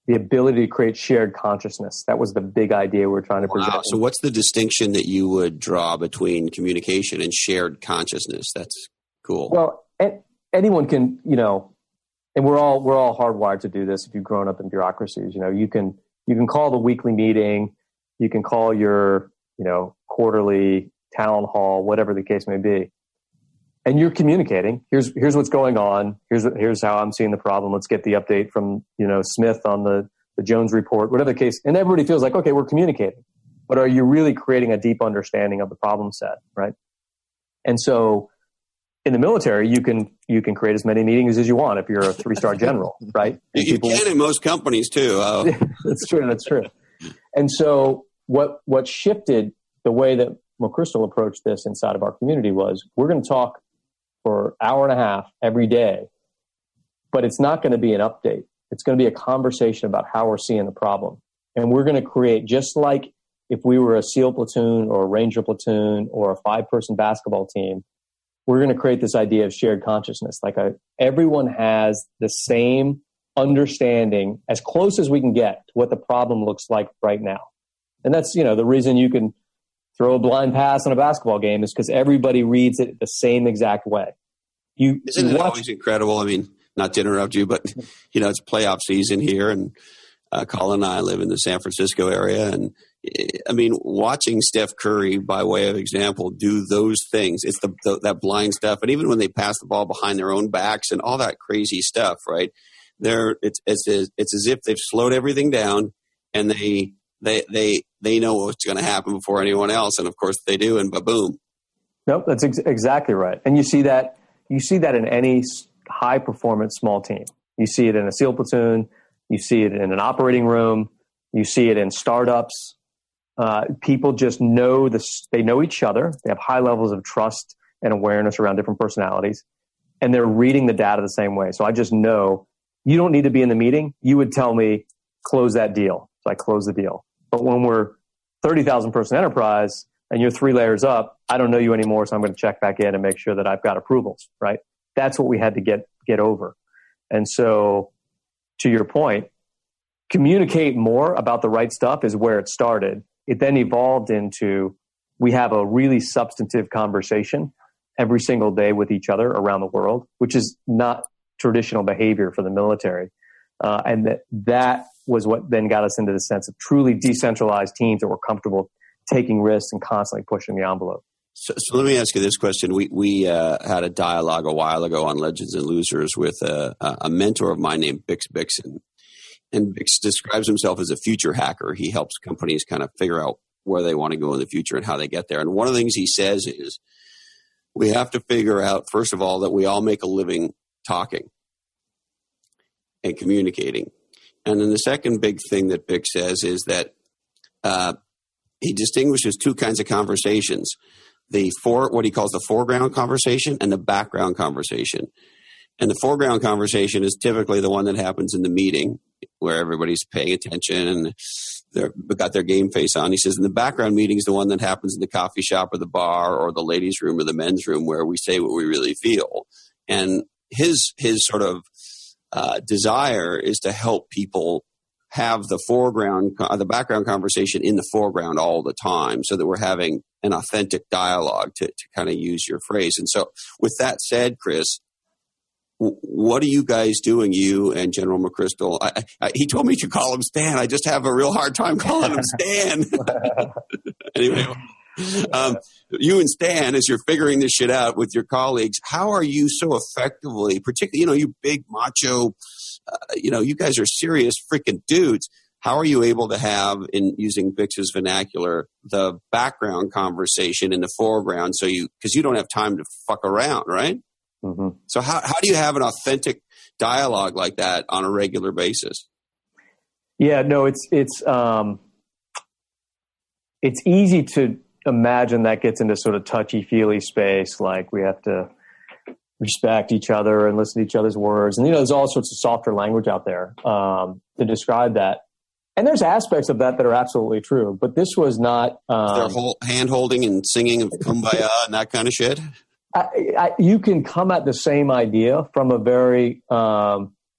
the ability to create shared consciousness. That was the big idea we're trying to present. Wow. So what's the distinction that you would draw between communication and shared consciousness? That's cool. Well, anyone can, and we're all hardwired to do this. If you've grown up in bureaucracies, you can call the weekly meeting, you can call your, quarterly town hall, whatever the case may be. And you're communicating. Here's what's going on. Here's how I'm seeing the problem. Let's get the update from, Smith on the Jones report, whatever the case. And everybody feels like, okay, we're communicating. But are you really creating a deep understanding of the problem set, right? And so in the military, you can create as many meetings as you want if you're a 3-star general, right? You can in most companies too. That's true. And so what shifted the way that McChrystal approached this inside of our community was, we're going to talk for an hour and a half every day, but it's not going to be an update. It's going to be a conversation about how we're seeing the problem. And we're going to create, just like if we were a SEAL platoon or a Ranger platoon or a 5-person basketball team, we're going to create this idea of shared consciousness. Like everyone has the same understanding, as close as we can get to what the problem looks like right now. And that's, the reason you can throw a blind pass on a basketball game is because everybody reads it the same exact way. Isn't it always incredible? I mean, not to interrupt you, but it's playoff season here, and Colin and I live in the San Francisco area, and I mean, watching Steph Curry, by way of example, do those things, it's that blind stuff, and even when they pass the ball behind their own backs and all that crazy stuff, right? It's as if they've slowed everything down, and they know what's going to happen before anyone else, and of course they do, and ba-boom. Nope, that's exactly right. And you see that in any high performance small team. You see it in a SEAL platoon. You see it in an operating room. You see it in startups. People just know this. They know each other. They have high levels of trust and awareness around different personalities, and they're reading the data the same way. So I just know you don't need to be in the meeting. You would tell me, close that deal. So I close the deal. But when we're 30,000 person enterprise and you're 3 layers up, I don't know you anymore. So I'm going to check back in and make sure that I've got approvals, right? That's what we had to get over. And so to your point, communicate more about the right stuff is where it started. It then evolved into, we have a really substantive conversation every single day with each other around the world, which is not traditional behavior for the military. And that was what then got us into the sense of truly decentralized teams that were comfortable taking risks and constantly pushing the envelope. So let me ask you this question. We had a dialogue a while ago on Legends and Losers with a mentor of mine named Bix Bixen. And Bix describes himself as a future hacker. He helps companies kind of figure out where they want to go in the future and how they get there. And one of the things he says is, we have to figure out, first of all, that we all make a living talking and communicating. And then the second big thing that Bix says is that he distinguishes 2 kinds of conversations. What he calls the foreground conversation and the background conversation. And the foreground conversation is typically the one that happens in the meeting where everybody's paying attention and they've got their game face on. He says, and the background meeting is the one that happens in the coffee shop or the bar or the ladies' room or the men's room where we say what we really feel. And his sort of desire is to help people have the background conversation in the foreground all the time so that we're having an authentic dialogue, to kind of use your phrase. And so with that said, Chris, what are you guys doing, you and General McChrystal? He told me to call him Stan. I just have a real hard time calling him Stan. Anyway, you and Stan, as you're figuring this shit out with your colleagues, how are you so effectively, particularly, you big macho, you guys are serious freaking dudes. How are you able to have, in using Bix's vernacular, the background conversation in the foreground because you don't have time to fuck around, right? Mm-hmm. So how do you have an authentic dialogue like that on a regular basis? Yeah, no, it's easy to imagine that gets into sort of touchy-feely space, like we have to respect each other and listen to each other's words. And, there's all sorts of softer language out there to describe that. And there's aspects of that are absolutely true. But this was not... their whole hand-holding and singing of Kumbaya and that kind of shit? You can come at the same idea from a very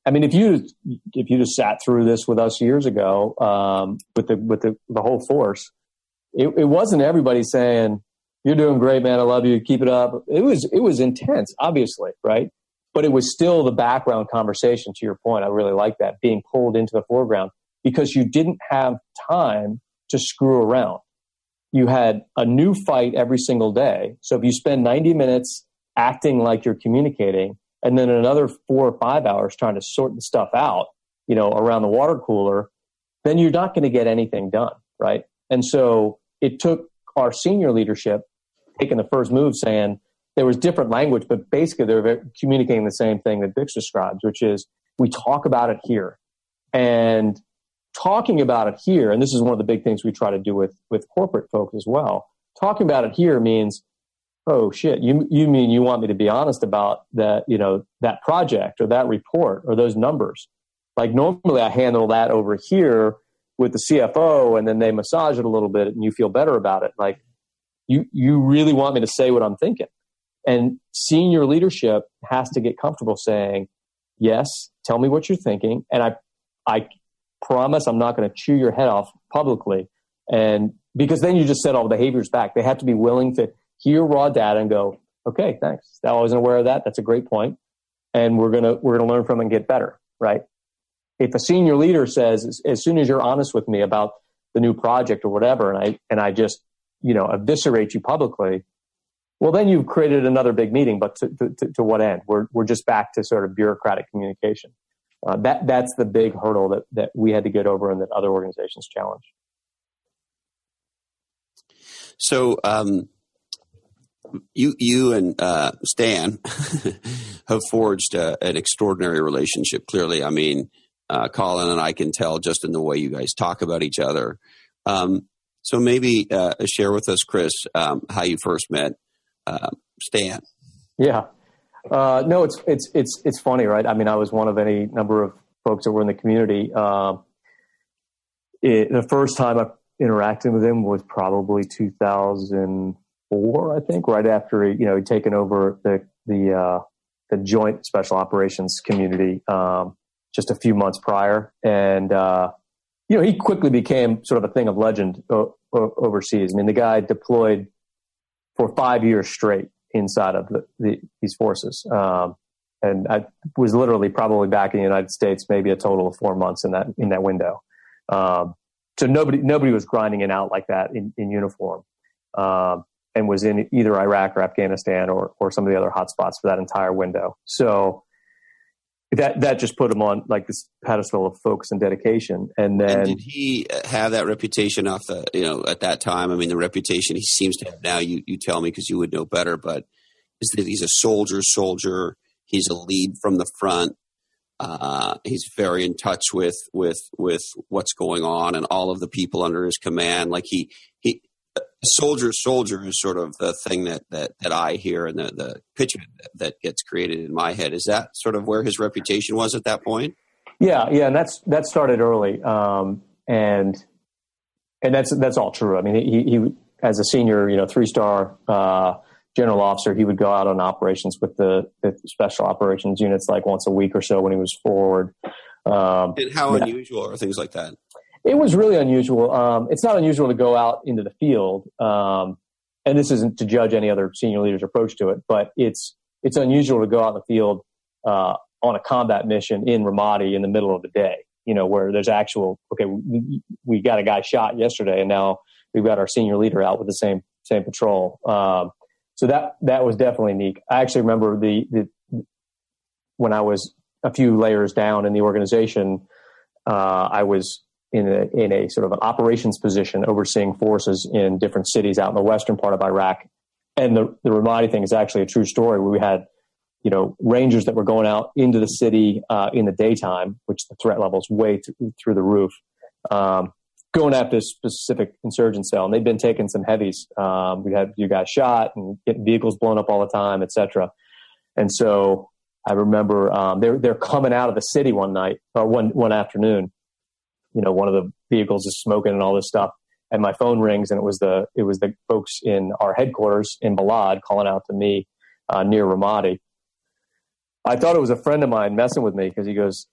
I mean, if you just sat through this with us years ago, with the whole force, it wasn't everybody saying, "You're doing great, man. I love you. Keep it up." It was intense, obviously, right? But it was still the background conversation. To your point, I really like that, being pulled into the foreground, because you didn't have time to screw around. You had a new fight every single day. So if you spend 90 minutes acting like you're communicating, and then another 4 or 5 hours trying to sort the stuff out, around the water cooler, then you're not going to get anything done, right? And so it took our senior leadership taking the first move, saying there was different language, but basically they were communicating the same thing that Bix describes, which is we talk about it here. And talking about it here, and this is one of the big things we try to do with corporate folks as well, talking about it here means, oh shit, you mean you want me to be honest about that, that project or that report or those numbers? Like normally I handle that over here with the CFO, and then they massage it a little bit and you feel better about it. Like you really want me to say what I'm thinking. And senior leadership has to get comfortable saying, yes, tell me what you're thinking. And I promise I'm not going to chew your head off publicly. And because then you just set all the behaviors back. They have to be willing to hear raw data and go, okay, thanks. I wasn't aware of that. That's a great point. And we're going to learn from it and get better, right? If a senior leader says, as soon as you're honest with me about the new project or whatever, and I just, eviscerate you publicly, well, then you've created another big meeting, but to what end? We're just back to sort of bureaucratic communication. That's the big hurdle that we had to get over and that other organizations challenge. So, you and Stan have forged an extraordinary relationship. Clearly, I mean, Colin and I can tell just in the way you guys talk about each other. So maybe share with us, Chris, how you first met Stan. Yeah. No, it's funny, right? I mean, I was one of any number of folks that were in the community. The first time I interacted with him was probably 2004, I think, right after he'd taken over the Joint Special Operations community just a few months prior, and he quickly became sort of a thing of legend overseas. I mean, the guy deployed for 5 years straight inside of these forces. And I was literally probably back in the United States, maybe a total of 4 months in that window. So nobody was grinding it out like that in uniform, and was in either Iraq or Afghanistan or some of the other hotspots for that entire window. So that just put him on like this pedestal of focus and dedication. And then, did he have that reputation at that time? I mean, the reputation he seems to have now, you tell me because you would know better, but is that he's a soldier. He's a lead from the front. He's very in touch with what's going on and all of the people under his command. Like he soldier is sort of the thing that I hear, and the picture that gets created in my head. Is that sort of where his reputation was at that point? Yeah, and that started early, and that's all true. I mean, he as a senior, 3-star general officer, he would go out on operations with the special operations units like once a week or so when he was forward. And how unusual are things like that? It was really unusual. It's not unusual to go out into the field, and this isn't to judge any other senior leader's approach to it, but it's unusual to go out in the field on a combat mission in Ramadi in the middle of the day, where there's actual, okay, we got a guy shot yesterday, and now we've got our senior leader out with the same patrol. So that was definitely neat. I actually remember when I was a few layers down in the organization, I was in a sort of an operations position overseeing forces in different cities out in the western part of Iraq. And the Ramadi thing is actually a true story where we had, Rangers that were going out into the city in the daytime, which the threat level is way through the roof, going after a specific insurgent cell. And they'd been taking some heavies. We had a few guys shot and getting vehicles blown up all the time, et cetera. And so I remember they're coming out of the city one night or one afternoon. One of the vehicles is smoking and all this stuff, and my phone rings, and it was the folks in our headquarters in Balad calling out to me near Ramadi. I thought it was a friend of mine messing with me because he goes,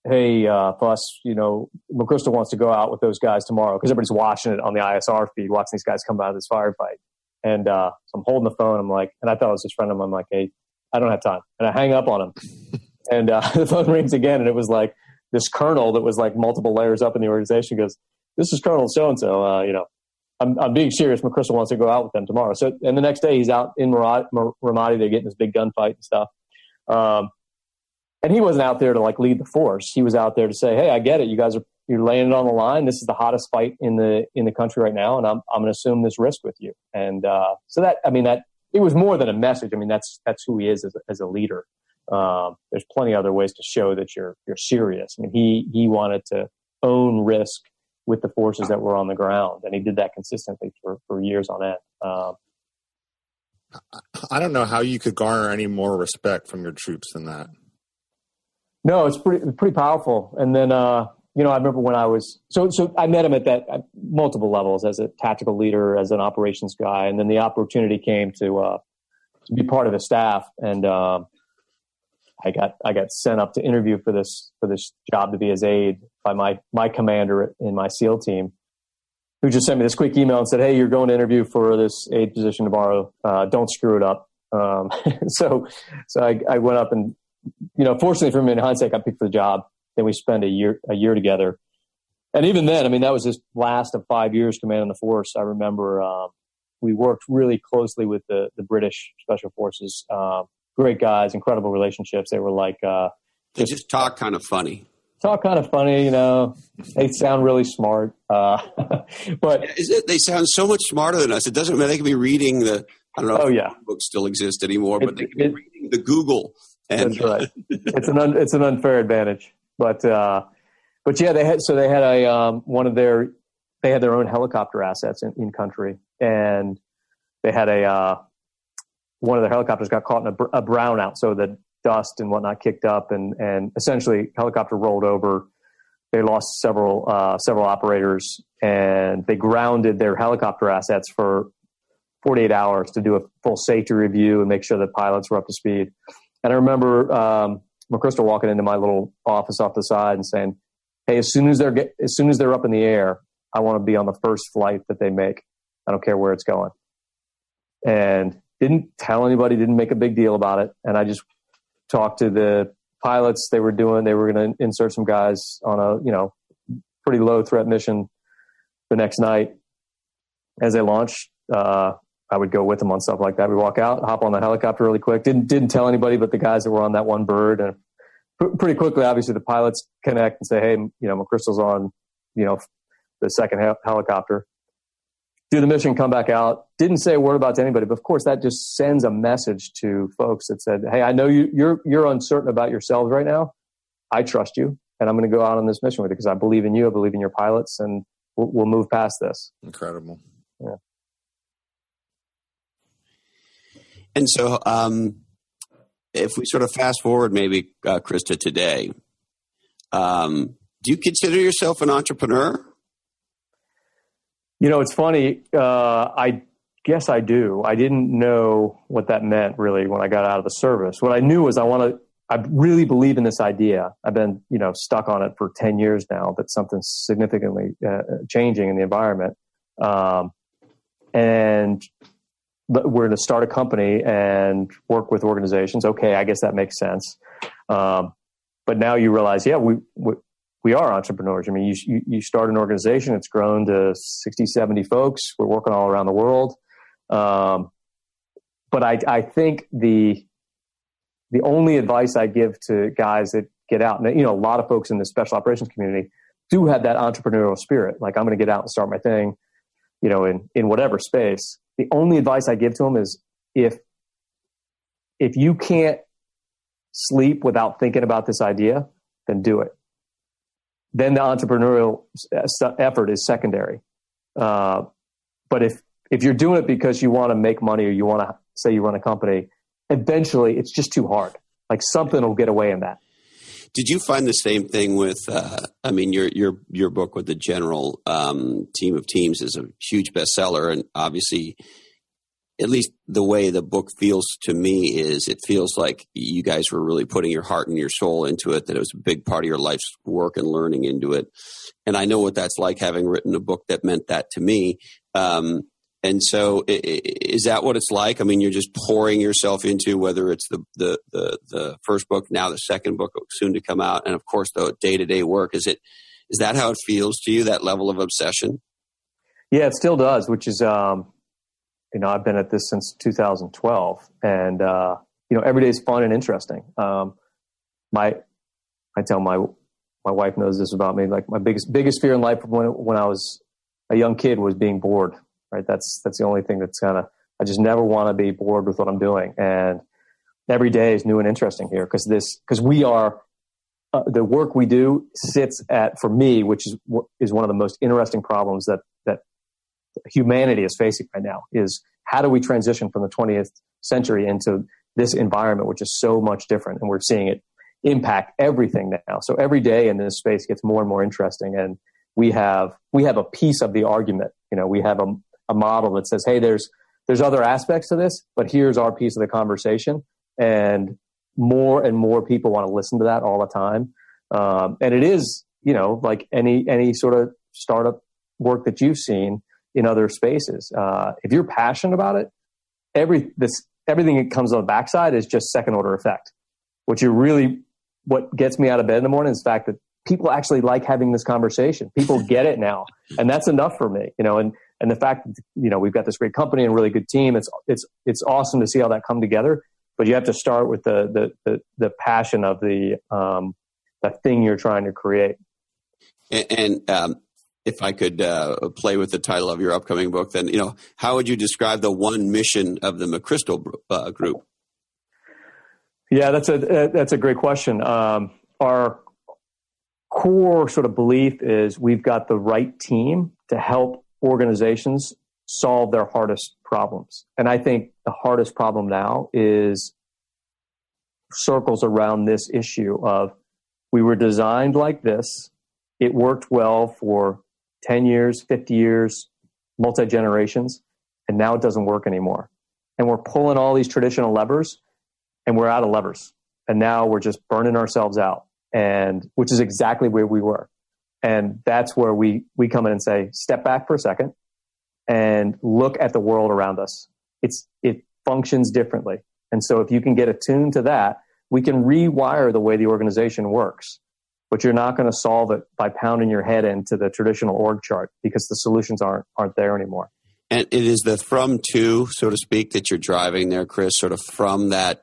hey, Fuss, McChrystal wants to go out with those guys tomorrow because everybody's watching it on the ISR feed, watching these guys come out of this firefight. And so I'm holding the phone. I'm like, and I thought it was his friend of mine. I'm like, hey, I don't have time. And I hang up on him. And the phone rings again. And it was like this colonel that was like multiple layers up in the organization goes, this is Colonel so-and-so, I'm being serious. McChrystal wants to go out with them tomorrow. So, and the next day he's out in Ramadi. They're getting this big gunfight and stuff. And he wasn't out there to like lead the force. He was out there to say, hey, I get it. You guys you're laying it on the line. This is the hottest fight in the country right now. And I'm going to assume this risk with you. And, so that it was more than a message. I mean, that's who he is as a leader. There's plenty of other ways to show that you're serious. I mean, he wanted to own risk with the forces that were on the ground, and he did that consistently for years on end. I don't know how you could garner any more respect from your troops than that. No, it's pretty powerful. And then, I remember when I was, so I met him at multiple levels as a tactical leader, as an operations guy. And then the opportunity came to be part of the staff. And, I got sent up to interview for this job to be his aide by my commander in my SEAL team, who just sent me this quick email and said, hey, you're going to interview for this aide position tomorrow. Don't screw it up. So I went up and, fortunately for me, in hindsight, I got picked for the job. Then we spent a year together. And even then, I mean, that was his last of 5 years commanding the force. I remember we worked really closely with the British Special Forces. Great guys, incredible relationships. They were like... they just talk kind of funny. They sound really smart. But they sound so much smarter than us. It doesn't matter. They could be reading I don't know if books still exist anymore, but they could be reading the Google. And, that's right. It's an unfair advantage. But yeah, they had they had their own helicopter assets in country, and they had one of their helicopters got caught in a brownout, so the dust and whatnot kicked up, and essentially helicopter rolled over. They lost several operators, and they grounded their helicopter assets for 48 hours to do a full safety review and make sure that pilots were up to speed. And I remember McChrystal walking into my little office off the side and saying, hey, as soon as they're up in the air, I want to be on the first flight that they make. I don't care where it's going. And didn't tell anybody, didn't make a big deal about it. And I just talked to the pilots. They were going to insert some guys on a, pretty low threat mission the next night. As they launched, I would go with them on stuff like that. We walk out, hop on the helicopter really quick. Didn't tell anybody but the guys that were on that one bird. And pretty quickly, obviously, the pilots connect and say, hey, McChrystal's on, the second helicopter. Do the mission, come back out. Didn't say a word about it to anybody, but of course that just sends a message to folks that said, hey, I know you're uncertain about yourselves right now. I trust you, and I'm going to go out on this mission with you because I believe in you. I believe in your pilots, and we'll move past this. Incredible. Yeah. And so if we sort of fast forward maybe, Chris, to today, do you consider yourself an entrepreneur? It's funny. I guess I do. I didn't know what that meant really when I got out of the service. What I knew was I really believe in this idea. I've been, stuck on it for 10 years now, that something's significantly changing in the environment. And we're going to start a company and work with organizations. Okay, I guess that makes sense. But now you realize, yeah, we are entrepreneurs. I mean, you start an organization, it's grown to 60, 70 folks. We're working all around the world. But I think the only advice I give to guys that get out, and a lot of folks in the special operations community do have that entrepreneurial spirit. Like, I'm going to get out and start my thing, in whatever space. The only advice I give to them is if you can't sleep without thinking about this idea, then do it. Then the entrepreneurial effort is secondary. But if you're doing it because you want to make money or you want to say you run a company, eventually it's just too hard. Like, something will get away in that. Did you find the same thing with, your book with the General Team of Teams is a huge bestseller, and obviously at least the way the book feels to me is it feels like you guys were really putting your heart and your soul into it, that it was a big part of your life's work and learning into it. And I know what that's like, having written a book that meant that to me. And so is that what it's like? I mean, you're just pouring yourself into, whether it's the first book, now the second book soon to come out, and of course the day-to-day work. Is that how it feels to you, that level of obsession? Yeah, it still does, which is, I've been at this since 2012, and, every day is fun and interesting. I tell my wife knows this about me. Like, my biggest fear in life when I was a young kid was being bored, right? That's the only thing that's I just never want to be bored with what I'm doing. And every day is new and interesting here because we are, the work we do sits at, for me, which is one of the most interesting problems that humanity is facing right now, is how do we transition from the 20th century into this environment, which is so much different, and we're seeing it impact everything now. So every day in this space gets more and more interesting, and we have a piece of the argument. We have a model that says, hey, there's other aspects to this, but here's our piece of the conversation, and more people want to listen to that all the time. And it is, like any sort of startup work that you've seen in other spaces. If you're passionate about it, everything that comes on the backside is just second order effect. What gets me out of bed in the morning is the fact that people actually like having this conversation. People get it now, and that's enough for me. And the fact that we've got this great company and a really good team. It's awesome to see how that come together. But you have to start with the passion of the thing you're trying to create. And if I could play with the title of your upcoming book, then how would you describe the one mission of the McChrystal Group? Yeah, that's a great question. Our core sort of belief is we've got the right team to help organizations solve their hardest problems. And I think the hardest problem now circles around this issue of, we were designed like this. It worked well for 10 years, 50 years, multi-generations, and now it doesn't work anymore. And we're pulling all these traditional levers, and we're out of levers. And now we're just burning ourselves out, which is exactly where we were. And that's where we come in and say, step back for a second and look at the world around us. It functions differently. And so if you can get attuned to that, we can rewire the way the organization works. But you're not going to solve it by pounding your head into the traditional org chart, because the solutions aren't there anymore. And it is the from to, so to speak, that you're driving there, Chris, sort of from that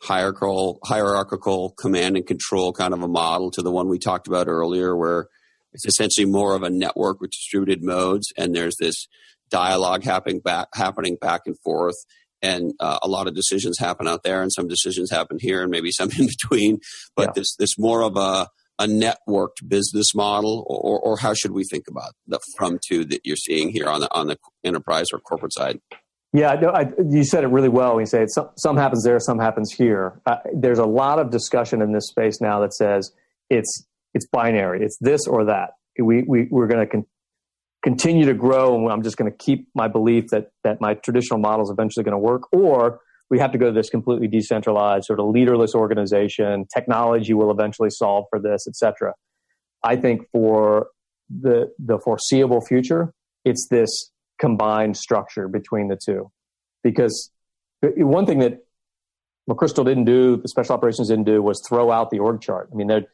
hierarchical command and control kind of a model to the one we talked about earlier, where it's essentially more of a network with distributed modes, and there's this dialogue happening back and forth, and a lot of decisions happen out there, and some decisions happen here, and maybe some in between. But this more of a networked business model, or how should we think about the from to that you're seeing here on the enterprise or corporate side? Yeah, no, you said it really well when you say some happens there, some happens here. There's a lot of discussion in this space now that says it's binary. It's this or that. We're going to continue to grow, and I'm just going to keep my belief that my traditional model is eventually going to work, or we have to go to this completely decentralized, sort of leaderless organization. Technology will eventually solve for this, et cetera. I think for the foreseeable future, it's this combined structure between the two. Because one thing that McChrystal didn't do, the special operations didn't do, was throw out the org chart. I mean,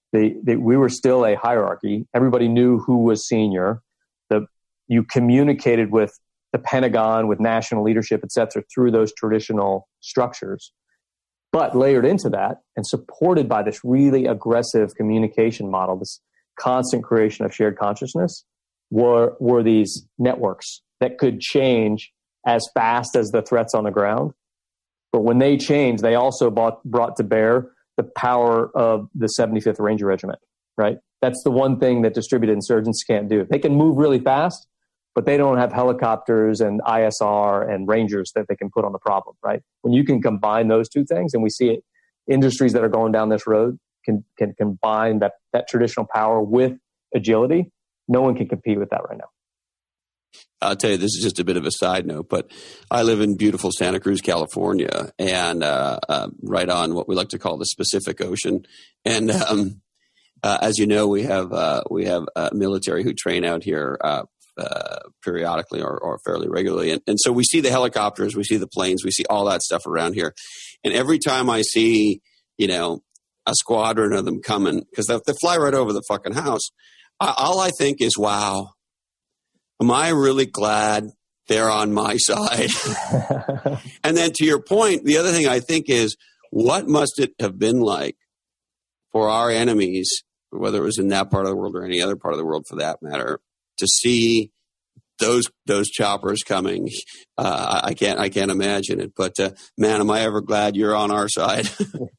we were still a hierarchy. Everybody knew who was senior. You communicated with the Pentagon, with national leadership, et cetera, through those traditional structures. But layered into that and supported by this really aggressive communication model, this constant creation of shared consciousness, were these networks that could change as fast as the threats on the ground. But when they changed, they also brought to bear the power of the 75th Ranger Regiment, right? That's the one thing that distributed insurgents can't do. They can move really fast, but they don't have helicopters and ISR and Rangers that they can put on the problem, right? When you can combine those two things, and we see it, industries that are going down this road can combine that traditional power with agility. No one can compete with that right now. I'll tell you, this is just a bit of a side note, but I live in beautiful Santa Cruz, California, and right on what we like to call the Pacific Ocean. And as you know, we have military who train out here periodically or fairly regularly, and so we see the helicopters, we see the planes, we see all that stuff around here. And every time I see, a squadron of them coming, because they fly right over the fucking house, all I think is, wow. Am I really glad they're on my side? And then to your point, the other thing I think is, what must it have been like for our enemies, whether it was in that part of the world or any other part of the world for that matter, to see those choppers coming? I can't imagine it. But man, am I ever glad you're on our side?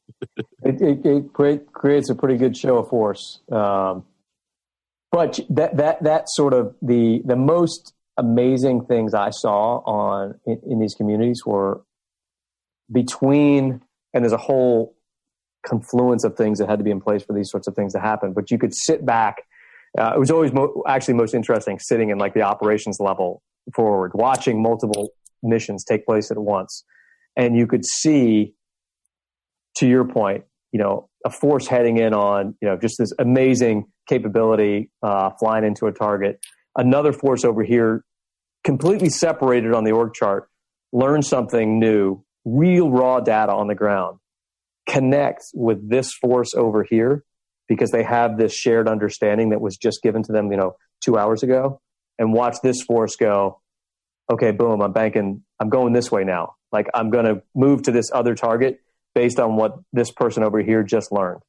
It creates a pretty good show of force. But that sort of the most amazing things I saw in these communities were between, and there's a whole confluence of things that had to be in place for these sorts of things to happen. But you could sit back. It was always actually most interesting sitting in like the operations level forward, watching multiple missions take place at once, and you could see, to your point, a force heading in on, just this amazing capability, flying into a target. Another force over here, completely separated on the org chart, learn something new, real raw data on the ground, connect with this force over here because they have this shared understanding that was just given to them, 2 hours ago, and watch this force go, okay, boom, I'm going this way now. Like, I'm going to move to this other target based on what this person over here just learned.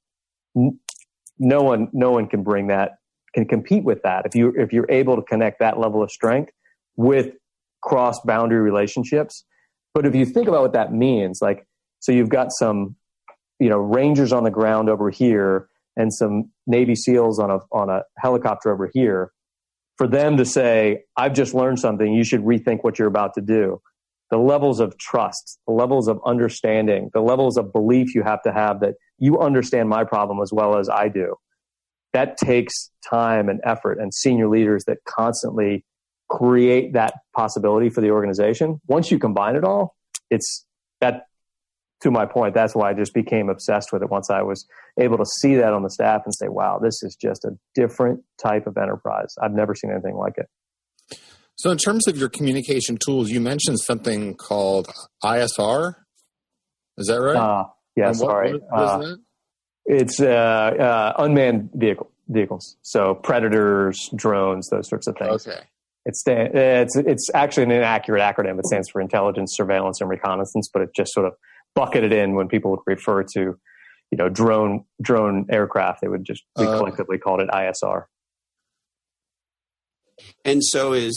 No one can bring that, can compete with that. If you're able to connect that level of strength with cross-boundary relationships. But if you think about what that means, like, so you've got some, Rangers on the ground over here and some Navy SEALs on a helicopter over here, for them to say, I've just learned something, you should rethink what you're about to do. The levels of trust, the levels of understanding, the levels of belief you have to have that you understand my problem as well as I do. That takes time and effort, and senior leaders that constantly create that possibility for the organization. Once you combine it all, it's that, to my point, that's why I just became obsessed with it once I was able to see that on the staff and say, wow, this is just a different type of enterprise. I've never seen anything like it. So in terms of your communication tools, you mentioned something called ISR. Is that right? Yeah, sorry. What is that? It's unmanned vehicles. So predators, drones, those sorts of things. Okay. It's actually an inaccurate acronym. It stands for intelligence, surveillance, and reconnaissance, but it just sort of bucketed in when people would refer to, drone aircraft. They would just we collectively called it ISR. And so is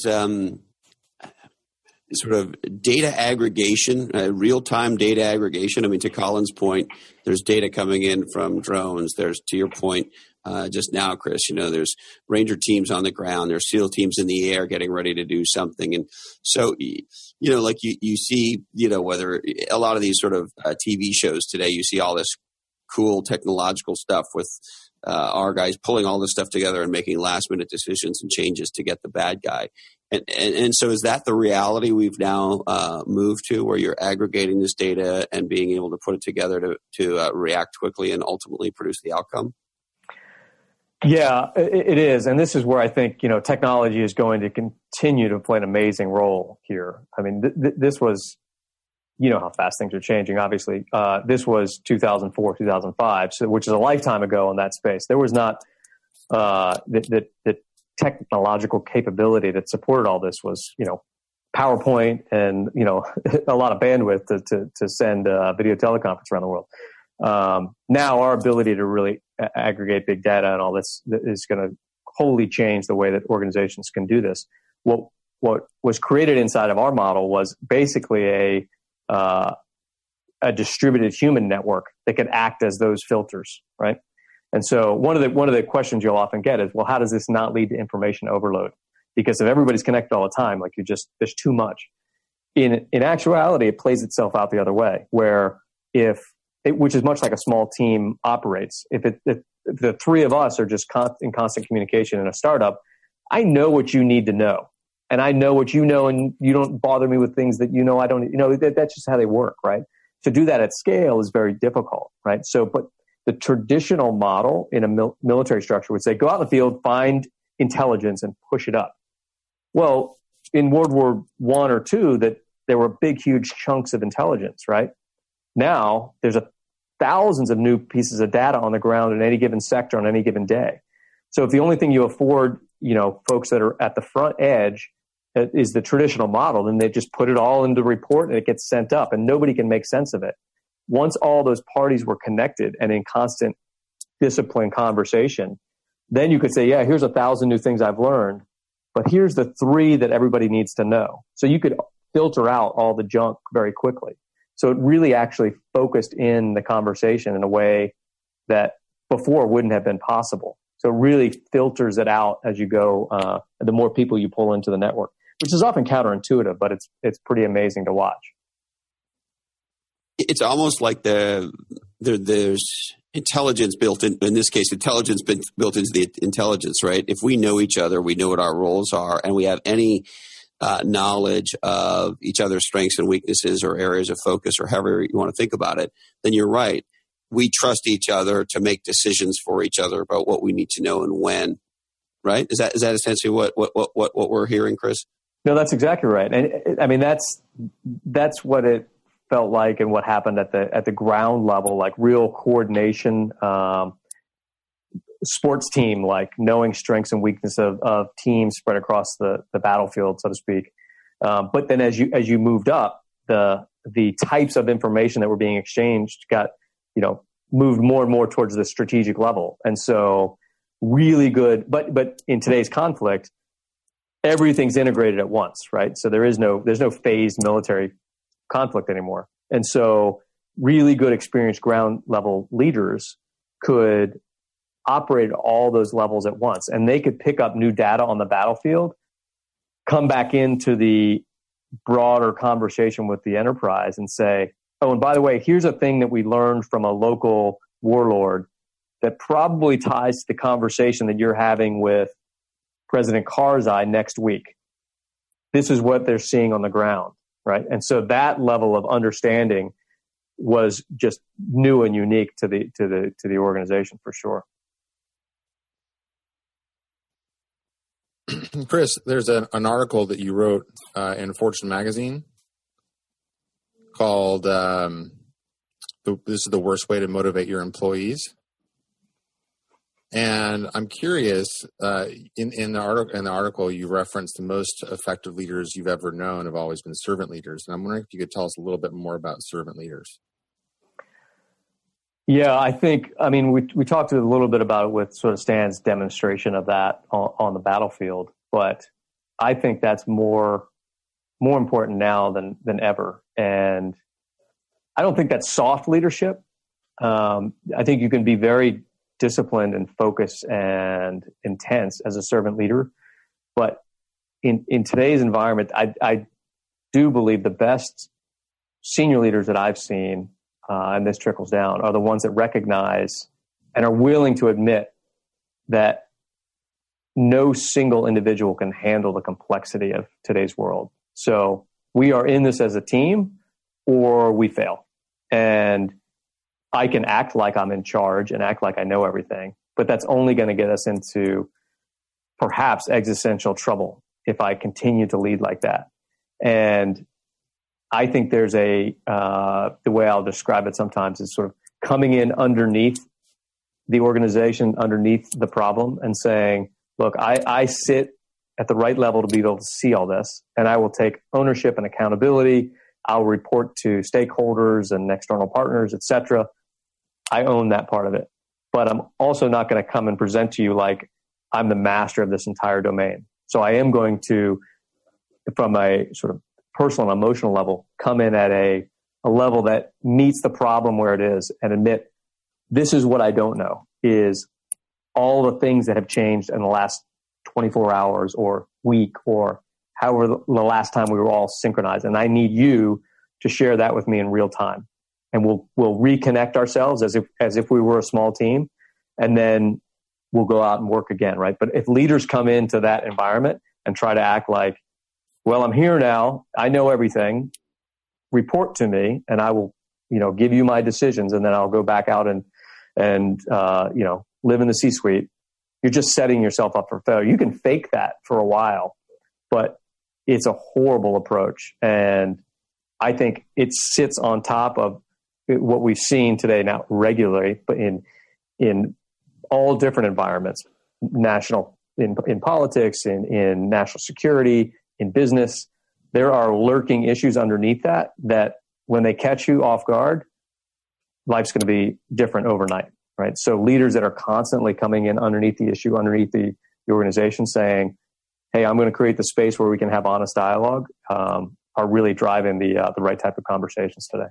sort of data aggregation, real-time data aggregation. I mean, to Colin's point, there's data coming in from drones. There's, to your point, just now, Chris, there's Ranger teams on the ground. There's SEAL teams in the air getting ready to do something. And so, like you see, whether a lot of these sort of TV shows today, you see all this cool technological stuff with our guys pulling all this stuff together and making last minute decisions and changes to get the bad guy. And so is that the reality we've now moved to, where you're aggregating this data and being able to put it together to react quickly and ultimately produce the outcome? Yeah, it is. And this is where I think, technology is going to continue to play an amazing role here. I mean, this was, how fast things are changing, obviously. This was 2004, 2005, which is a lifetime ago in that space. There was not the technological capability that supported all this was, PowerPoint and, a lot of bandwidth to send video teleconference around the world. Now our ability to really aggregate big data and all this is going to wholly change the way that organizations can do this. What was created inside of our model was basically a distributed human network that could act as those filters, right? And so one of the questions you'll often get is, well, how does this not lead to information overload? Because if everybody's connected all the time, there's too much. In actuality, it plays itself out the other way, where which is much like a small team operates. If the three of us are just in constant communication in a startup, I know what you need to know. and I know what you know, and you don't bother me with things that I don't, that's just how they work, right? To do that at scale is very difficult, right? So, but the traditional model in a military structure would say, go out in the field, find intelligence and push it up. Well, in World War I or II, that there were big, huge chunks of intelligence, right? Now there's thousands of new pieces of data on the ground in any given sector on any given day. So if the only thing you afford, folks that are at the front edge is the traditional model, then they just put it all into the report and it gets sent up and nobody can make sense of it. Once all those parties were connected and in constant disciplined conversation, then you could say, yeah, here's 1,000 new things I've learned, but here's the 3 that everybody needs to know. So you could filter out all the junk very quickly. So it really actually focused in the conversation in a way that before wouldn't have been possible. So it really filters it out as you go, the more people you pull into the network, which is often counterintuitive, but it's pretty amazing to watch. It's almost like there's intelligence built in this case, intelligence built into the intelligence, right? If we know each other, we know what our roles are, and we have any knowledge of each other's strengths and weaknesses or areas of focus or however you want to think about it, then you're right. We trust each other to make decisions for each other about what we need to know and when, right? Is that essentially what we're hearing, Chris? No, that's exactly right. And I mean, that's what it felt like and what happened at the ground level, like real coordination, sports team, like knowing strengths and weakness of teams spread across the battlefield, so to speak. But then as you moved up, the types of information that were being exchanged got, moved more and more towards the strategic level. And so really good, but in today's conflict, everything's integrated at once, right? So there's no phased military conflict anymore. And so really good experienced ground level leaders could operate at all those levels at once, and they could pick up new data on the battlefield, come back into the broader conversation with the enterprise and say, oh, and by the way, here's a thing that we learned from a local warlord that probably ties to the conversation that you're having with President Karzai next week. This is what they're seeing on the ground, right? And so that level of understanding was just new and unique to the organization for sure. Chris, there's an article that you wrote in Fortune magazine called "This is the worst way to motivate your employees." And I'm curious, in the article, you referenced the most effective leaders you've ever known have always been servant leaders. And I'm wondering if you could tell us a little bit more about servant leaders. Yeah, we talked a little bit about it with sort of Stan's demonstration of that on the battlefield, but I think that's more important now than ever. And I don't think that's soft leadership. I think you can be very disciplined and focused and intense as a servant leader. But in today's environment, I do believe the best senior leaders that I've seen, and this trickles down, are the ones that recognize and are willing to admit that no single individual can handle the complexity of today's world. So we are in this as a team or we fail. And I can act like I'm in charge and act like I know everything, but that's only going to get us into perhaps existential trouble if I continue to lead like that. And I think there's the way I'll describe it sometimes is sort of coming in underneath the organization, underneath the problem, and saying, look, I sit at the right level to be able to see all this, and I will take ownership and accountability. I'll report to stakeholders and external partners, et cetera. I own that part of it. But I'm also not going to come and present to you like I'm the master of this entire domain. So I am going to, from a sort of personal and emotional level, come in at a level that meets the problem where it is and admit, this is what I don't know, is all the things that have changed in the last 24 hours or week or however the last time we were all synchronized. And I need you to share that with me in real time. And we'll reconnect ourselves as if we were a small team, and then we'll go out and work again, right? But if leaders come into that environment and try to act like well, I'm here now. I know everything. Report to me, and I will, give you my decisions, and then I'll go back out and live in the C-suite. You're just setting yourself up for failure. You can fake that for a while, but it's a horrible approach. And I think it sits on top of what we've seen today now regularly, but in all different environments, national, in politics, in national security, in business. There are lurking issues underneath that when they catch you off guard, life's going to be different overnight, right? So leaders that are constantly coming in underneath the issue, underneath the organization saying, hey, I'm going to create the space where we can have honest dialogue, are really driving the right type of conversations today.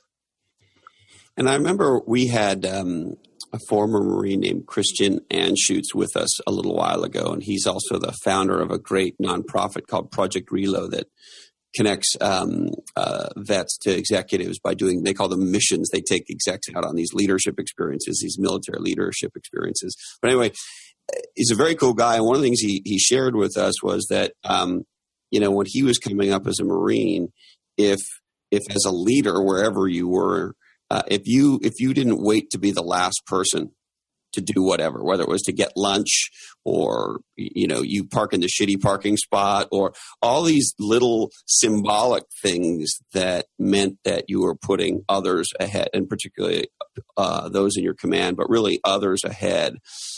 And I remember we had a former Marine named Christian Anschutz with us a little while ago, and he's also the founder of a great nonprofit called Project Reload that connects vets to executives by doing, they call them missions. They take execs out on these leadership experiences, these military leadership experiences. But anyway, he's a very cool guy. And one of the things he shared with us was that, when he was coming up as a Marine, if as a leader, wherever you were, if you didn't wait to be the last person to do whatever, whether it was to get lunch or, you park in the shitty parking spot or all these little symbolic things that meant that you were putting others ahead, and particularly those in your command, but really others ahead.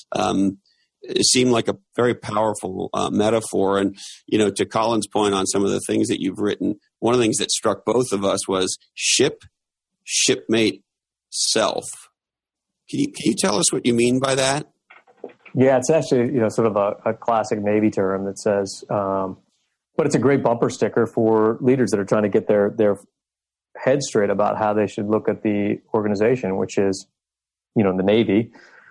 It seemed like a very powerful metaphor. And, to Colin's point on some of the things that you've written, one of the things that struck both of us was shipmate, self. Can you tell us what you mean by that? Yeah, it's actually, sort of a classic Navy term that says, but it's a great bumper sticker for leaders that are trying to get their head straight about how they should look at the organization, which is, the Navy,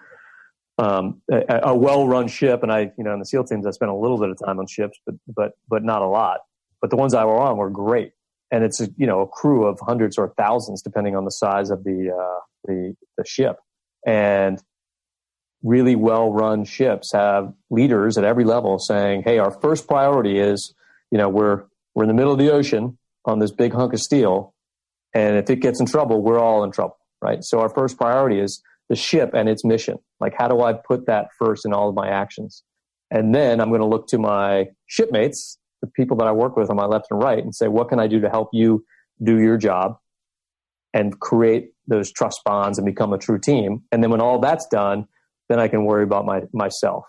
a well-run ship. And in the SEAL teams, I spent a little bit of time on ships, but not a lot. But the ones I were on were great. And it's, a crew of hundreds or thousands, depending on the size of the ship. And really well-run ships have leaders at every level saying, hey, our first priority is, we're in the middle of the ocean on this big hunk of steel. And if it gets in trouble, we're all in trouble, right? So our first priority is the ship and its mission. Like, how do I put that first in all of my actions? And then I'm going to look to my shipmates, the people that I work with on my left and right, and say, what can I do to help you do your job and create those trust bonds and become a true team? And then when all that's done, then I can worry about myself.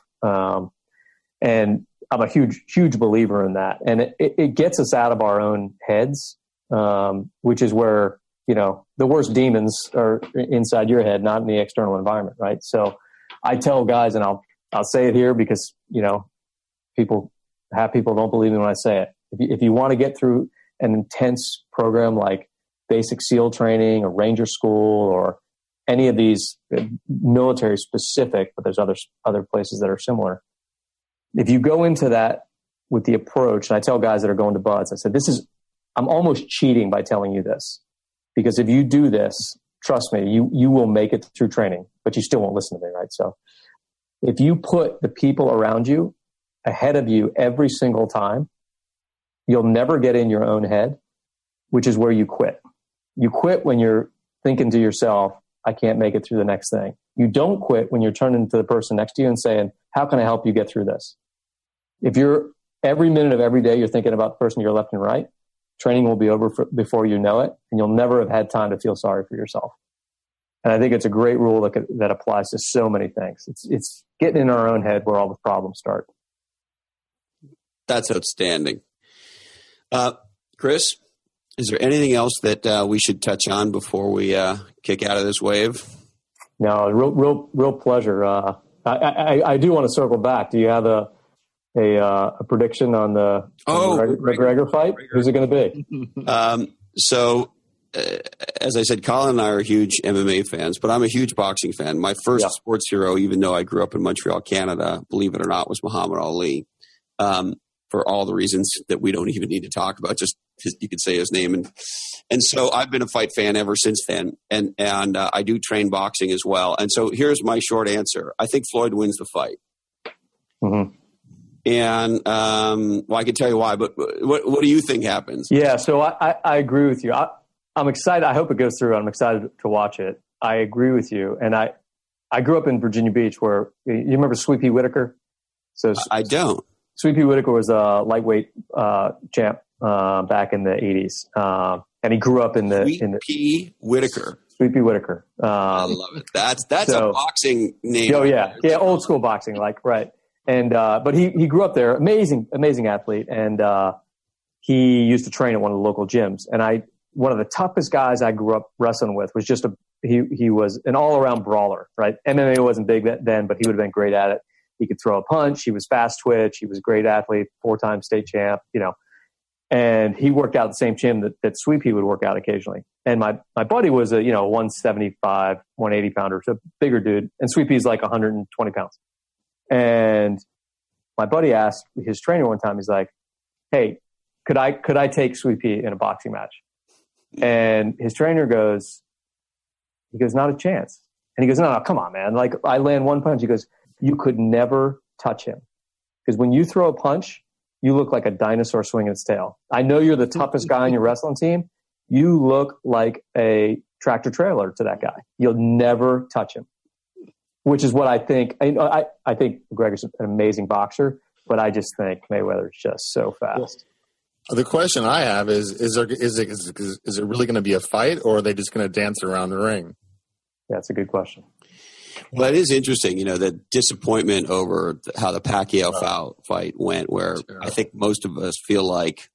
And I'm a huge believer in that. And it gets us out of our own heads, which is where, the worst demons are inside your head, not in the external environment, right? So I tell guys, and I'll say it here because, people don't believe me when I say it. If you want to get through an intense program like basic SEAL training or Ranger School or any of these military specific, but there's other places that are similar. If you go into that with the approach, and I tell guys that are going to BUD/S, I said, I'm almost cheating by telling you this, because if you do this, trust me, you will make it through training, but you still won't listen to me, right? So if you put the people around you ahead of you every single time, you'll never get in your own head, which is where you quit. You quit when you're thinking to yourself, I can't make it through the next thing. You don't quit when you're turning to the person next to you and saying, how can I help you get through this? If you're every minute of every day, you're thinking about the person to your left and right, training will be over before you know it, and you'll never have had time to feel sorry for yourself. And I think it's a great rule that applies to so many things. It's getting in our own head where all the problems start. That's outstanding. Chris, is there anything else that we should touch on before we kick out of this wave? No, real pleasure. I do want to circle back. Do you have a prediction on the McGregor fight? Who's it going to be? So, as I said, Colin and I are huge MMA fans, but I'm a huge boxing fan. My first sports hero, even though I grew up in Montreal, Canada, believe it or not, was Muhammad Ali. For all the reasons that we don't even need to talk about, just you could say his name. And so I've been a fight fan ever since then. And I do train boxing as well. And so here's my short answer. I think Floyd wins the fight. Mm-hmm. And well, I can tell you why, but what do you think happens? Yeah, so I agree with you. I'm excited. I hope it goes through. I'm excited to watch it. I agree with you. And I grew up in Virginia Beach where, you remember Sweet Pea Whitaker? So I don't. Sweet Pea Whitaker was a lightweight champ back in the 80s. And he grew up in the Sweet Pea Whitaker. Sweet Pea Whitaker. I love it. That's a boxing name. Oh yeah. Yeah. Old school boxing, right. And, but he grew up there. Amazing athlete. And, he used to train at one of the local gyms. And one of the toughest guys I grew up wrestling with was he was an all around brawler, right? MMA wasn't big then, but he would have been great at it. He could throw a punch. He was fast twitch. He was a great athlete, 4-time state champ, and he worked out the same gym that Sweet Pea would work out occasionally. And my buddy was a 175, 180 pounder, so bigger dude. And Sweet Pea's like 120 pounds. And my buddy asked his trainer one time, he's like, "Hey, could I take Sweet Pea in a boxing match?" And his trainer goes, "Not a chance." And he goes, no, come on, man. Like, I land one punch. He goes, "You could never touch him. Because when you throw a punch, you look like a dinosaur swinging its tail. I know you're the toughest guy on your wrestling team. You look like a tractor trailer to that guy. You'll never touch him." Which is what I think. I think McGregor's an amazing boxer, but I just think Mayweather's just so fast. The question I have is it really going to be a fight, or are they just going to dance around the ring? Yeah, that's a good question. Well, it is interesting, the disappointment over how the Pacquiao fight went, where I think most of us feel like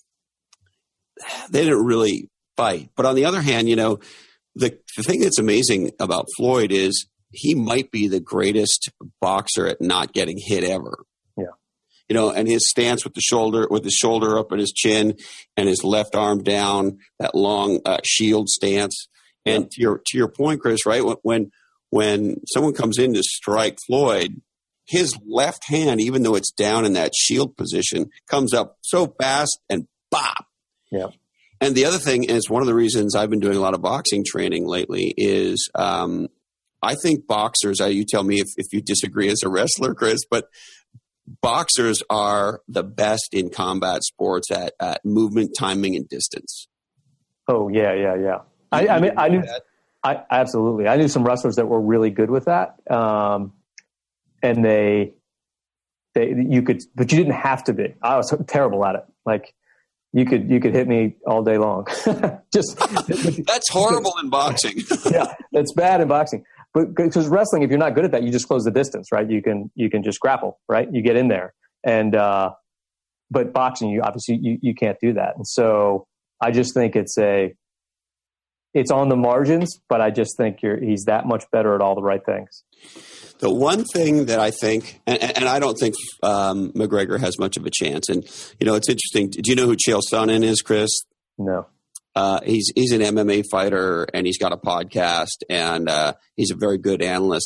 they didn't really fight. But on the other hand, the thing that's amazing about Floyd is he might be the greatest boxer at not getting hit ever. Yeah. And his stance with his shoulder up at his chin and his left arm down, that long shield stance. And to your point, Chris, right? When someone comes in to strike Floyd, his left hand, even though it's down in that shield position, comes up so fast and bop. Yeah. And the other thing, and it's one of the reasons I've been doing a lot of boxing training lately, is I think boxers, you tell me if you disagree as a wrestler, Chris, but boxers are the best in combat sports at movement, timing, and distance. Oh, yeah. I knew that. I absolutely. I knew some wrestlers that were really good with that. And you could, but you didn't have to be. I was terrible at it. Like, you could hit me all day long. That's horrible in boxing. Yeah, it's bad in boxing. But because wrestling, if you're not good at that, you just close the distance, right? You can just grapple, right? You get in there, and but boxing, you can't do that. And so I just think it's on the margins, but I just think he's that much better at all the right things. The one thing that I think, and I don't think McGregor has much of a chance. And it's interesting. Do you know who Chael Sonnen is, Chris? No. He's an MMA fighter, and he's got a podcast, and he's a very good analyst.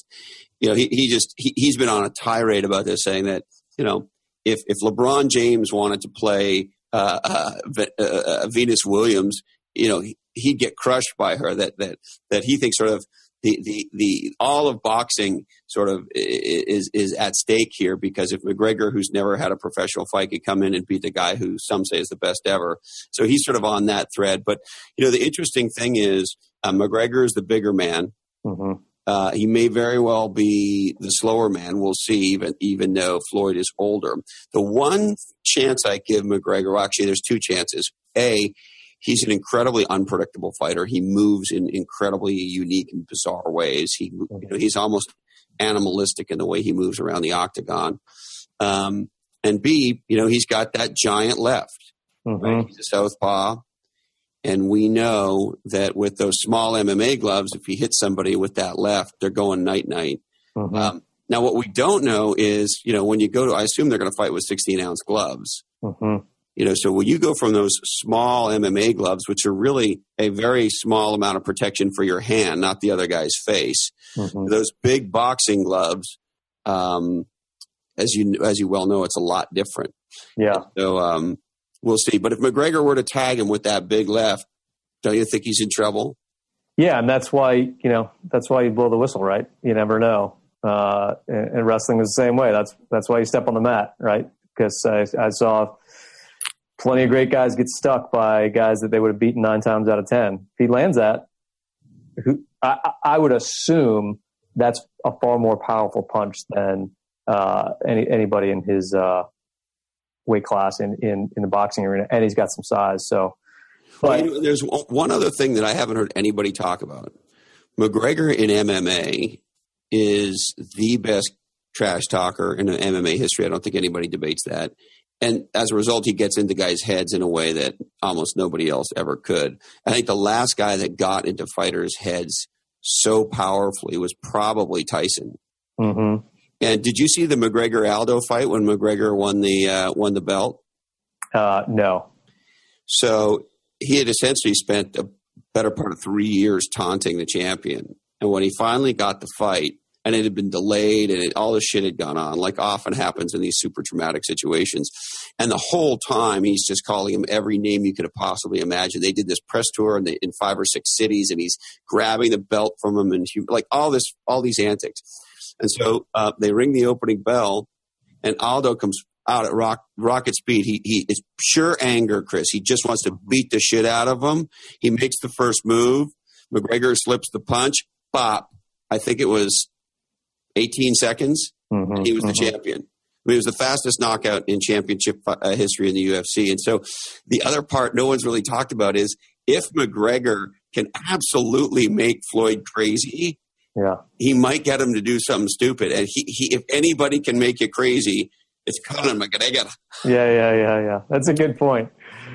He's been on a tirade about this, saying that if LeBron James wanted to play Venus Williams, he'd get crushed by her. That he thinks sort of the all of boxing sort of is at stake here, because if McGregor, who's never had a professional fight, could come in and beat the guy who some say is the best ever, so he's sort of on that thread. But the interesting thing is McGregor is the bigger man. Mm-hmm. He may very well be the slower man. We'll see. Even though Floyd is older, the one chance I give McGregor, well, actually, there's two chances. He's an incredibly unpredictable fighter. He moves in incredibly unique and bizarre ways. He's almost animalistic in the way he moves around the octagon. And B, he's got that giant left. Mm-hmm. Right? He's a southpaw. And we know that with those small MMA gloves, if he hits somebody with that left, they're going night-night. Mm-hmm. Now, what we don't know is, when you go to, I assume they're going to fight with 16-ounce gloves. Mm-hmm. So when you go from those small MMA gloves, which are really a very small amount of protection for your hand, not the other guy's face, mm-hmm. those big boxing gloves, as you well know, it's a lot different. Yeah. So we'll see. But if McGregor were to tag him with that big left, don't you think he's in trouble? Yeah, and that's why you blow the whistle, right? You never know. And wrestling is the same way. That's why you step on the mat, right? because I saw plenty of great guys get stuck by guys that they would have beaten 9 times out of 10. If he lands that, I would assume that's a far more powerful punch than anybody in his weight class in the boxing arena, and he's got some size. So, but there's one other thing that I haven't heard anybody talk about. McGregor in MMA is the best trash talker in MMA history. I don't think anybody debates that. And as a result, he gets into guys' heads in a way that almost nobody else ever could. I think the last guy that got into fighters' heads so powerfully was probably Tyson. Mm-hmm. And did you see the McGregor-Aldo fight when McGregor won the belt? No. So he had essentially spent a better part of 3 years taunting the champion. And when he finally got the fight, and it had been delayed, and all this shit had gone on, like often happens in these super traumatic situations. And the whole time, he's just calling him every name you could have possibly imagined. They did this press tour in 5 or 6 cities, and he's grabbing the belt from him, and like all these antics. And so they ring the opening bell, and Aldo comes out at rocket speed. He is pure anger, Chris. He just wants to beat the shit out of him. He makes the first move. McGregor slips the punch. Bop. I think it was 18 seconds. Mm-hmm, he was the champion. I mean, it was the fastest knockout in championship history in the UFC. And so the other part no one's really talked about is if McGregor can absolutely make Floyd crazy, he might get him to do something stupid. And he if anybody can make you crazy, it's Conor McGregor. Yeah. That's a good point.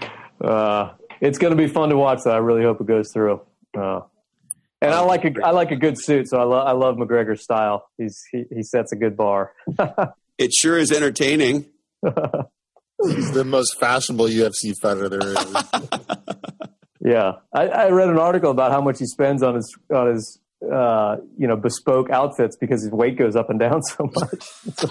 It's going to be fun to watch, though. I really hope it goes through. And I like a good suit, so I love McGregor's style. He sets a good bar. It sure is entertaining. He's the most fashionable UFC fighter there is. Yeah, I read an article about how much he spends on his bespoke outfits because his weight goes up and down so much. It's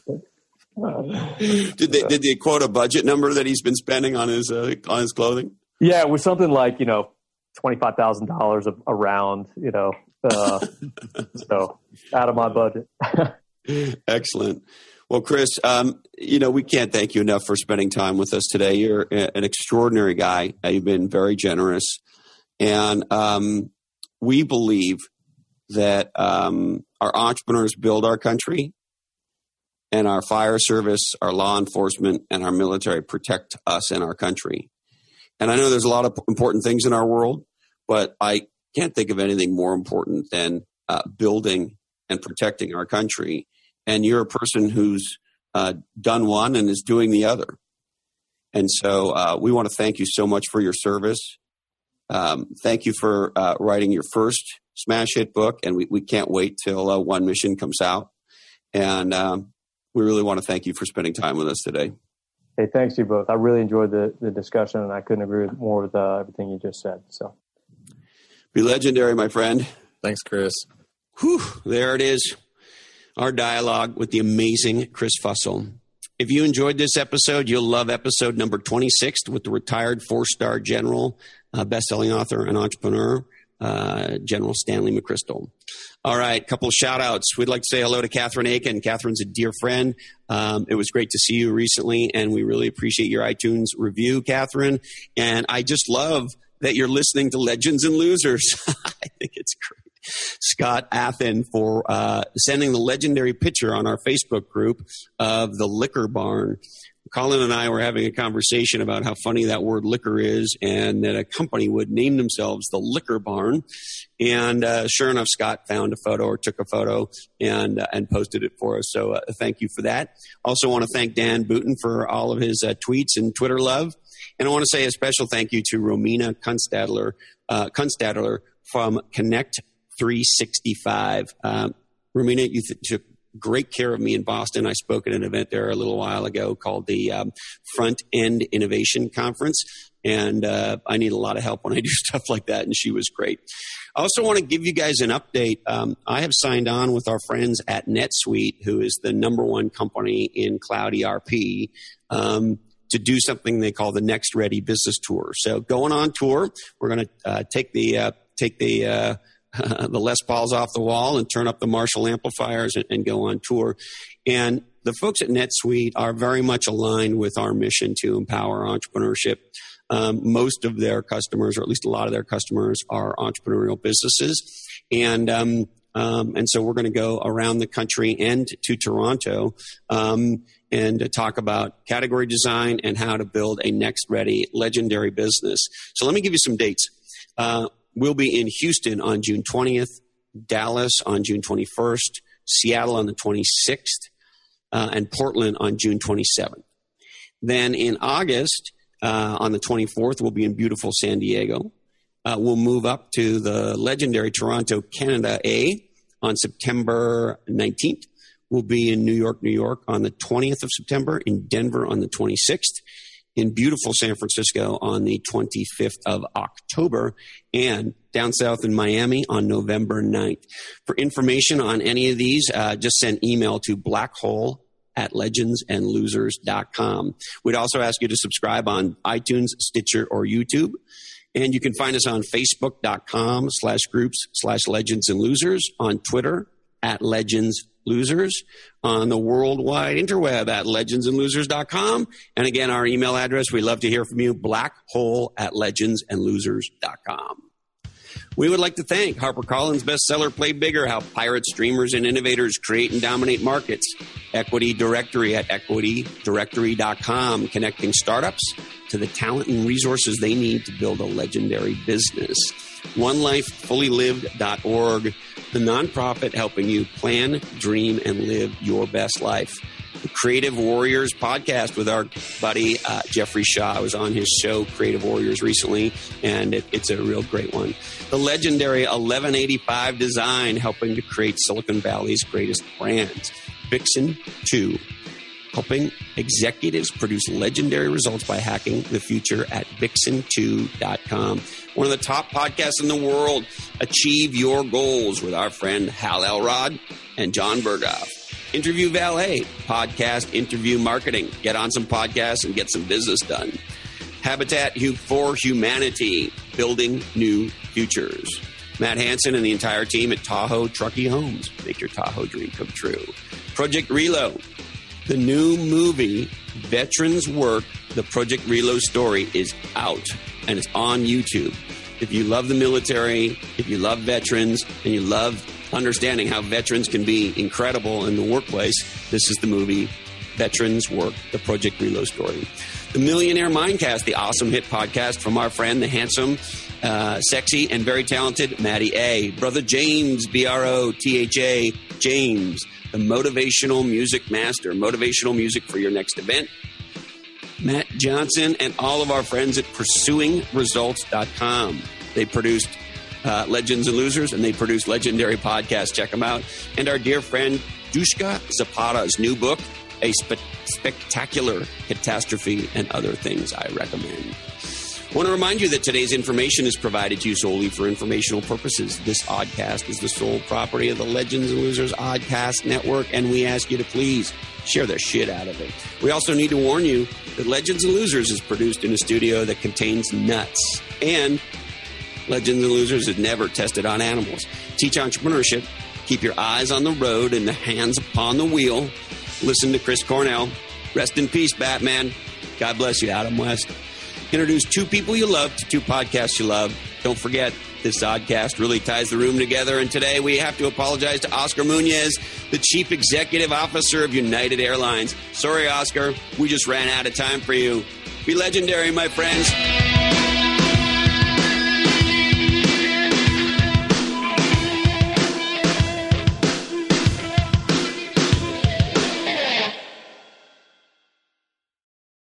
amazing. Did they quote a budget number that he's been spending on his clothing? Yeah, it was something like $25,000 a round, so out of my budget. Excellent. Well, Chris, we can't thank you enough for spending time with us today. You're an extraordinary guy. You've been very generous. And we believe that our entrepreneurs build our country, and our fire service, our law enforcement, and our military protect us and our country. And I know there's a lot of important things in our world, but I can't think of anything more important than building and protecting our country. And you're a person who's done one and is doing the other. And so we want to thank you so much for your service. Thank you for writing your first smash hit book. And we can't wait till One Mission comes out. And we really want to thank you for spending time with us today. Hey, thanks you both. I really enjoyed the discussion, and I couldn't agree more with everything you just said. So, be legendary, my friend. Thanks, Chris. Whew, there it is. Our dialogue with the amazing Chris Fussell. If you enjoyed this episode, you'll love episode number 26 with the retired 4-star general, best-selling author and entrepreneur, General Stanley McChrystal. All right, couple of shout-outs. We'd like to say hello to Catherine Aiken. Catherine's a dear friend. It was great to see you recently, and we really appreciate your iTunes review, Catherine. And I just love that you're listening to Legends and Losers. I think it's great. Scott Athen for sending the legendary picture on our Facebook group of the Liquor Barn. Colin and I were having a conversation about how funny that word liquor is, and that a company would name themselves the Liquor Barn. And sure enough, Scott found a photo or took a photo and posted it for us. So thank you for that. Also want to thank Dan Booten for all of his tweets and Twitter love. And I want to say a special thank you to Romina Kunstadler from Connect 365. Romina, you took great care of me in Boston. I spoke at an event there a little while ago called the Front End Innovation Conference. And I need a lot of help when I do stuff like that. And she was great. I also want to give you guys an update. I have signed on with our friends at NetSuite, who is the number 1 company in cloud ERP, to do something they call the Next Ready Business Tour. So going on tour, we're going to take the the Les Pauls off the wall and turn up the Marshall amplifiers and go on tour. And the folks at NetSuite are very much aligned with our mission to empower entrepreneurship. Most of their customers, or at least a lot of their customers, are entrepreneurial businesses. And so we're going to go around the country and to Toronto and to talk about category design and how to build a next-ready legendary business. So let me give you some dates. We'll be in Houston on June 20th, Dallas on June 21st, Seattle on the 26th, and Portland on June 27th. Then in August, on the 24th, we'll be in beautiful San Diego. We'll move up to the legendary Toronto, Canada on September 19th. We'll be in New York on the 20th of September, in Denver on the 26th, in beautiful San Francisco on the 25th of October, and down south in Miami on November 9th. For information on any of these, just send email to blackhole@legendsandlosers.com. We'd also ask you to subscribe on iTunes, Stitcher, or YouTube. And you can find us on Facebook.com/groups/Legends and Losers, on Twitter @LegendsLosers, on the worldwide interweb @legendsandlosers.com. And again, our email address, we love to hear from you, blackhole@legendsandlosers.com. We would like to thank HarperCollins bestseller Play Bigger, How Pirates, Dreamers, and Innovators Create and Dominate Markets. Equity Directory at equitydirectory.com, connecting startups to the talent and resources they need to build a legendary business. OneLifeFullyLived.org, the nonprofit helping you plan, dream, and live your best life. The Creative Warriors podcast with our buddy Jeffrey Shaw. I was on his show, Creative Warriors, recently, and it's a real great one. The legendary 1185 Design, helping to create Silicon Valley's greatest brands. Vixen 2, helping executives produce legendary results by hacking the future at Vixen2.com. One of the top podcasts in the world, Achieve Your Goals, with our friend Hal Elrod and John Berghoff. Interview Valet, podcast interview marketing. Get on some podcasts and get some business done. Habitat for Humanity, building new futures. Matt Hansen and the entire team at Tahoe Truckee Homes. Make your Tahoe dream come true. Project Reload, the new movie, Veterans Work, the Project Reload story, is out, and it's on YouTube. If you love the military, if you love veterans, and you love understanding how veterans can be incredible in the workplace, this is the movie, Veterans Work, the Project Reload story. The Millionaire Mindcast, the awesome hit podcast from our friend, the handsome, sexy, and very talented Matty A. Brother James, BROTHA, James, the motivational music master, motivational music for your next event. Matt Johnson and all of our friends at PursuingResults.com. They produced Legends and Losers, and they produce legendary podcasts. Check them out. And our dear friend Dushka Zapata's new book, A Spectacular Catastrophe and Other Things I Recommend. I want to remind you that today's information is provided to you solely for informational purposes. This oddcast is the sole property of the Legends and Losers Oddcast Network, and we ask you to please share the shit out of it. We also need to warn you that Legends and Losers is produced in a studio that contains nuts, and Legends and Losers is never tested on animals. Teach entrepreneurship. Keep your eyes on the road and the hands upon the wheel. Listen to Chris Cornell. Rest in peace, Batman. God bless you, Adam West. Introduce two people you love to two podcasts you love. Don't forget, this oddcast really ties the room together. And today we have to apologize to Oscar Munoz, the Chief Executive Officer of United Airlines. Sorry, Oscar. We just ran out of time for you. Be legendary, my friends.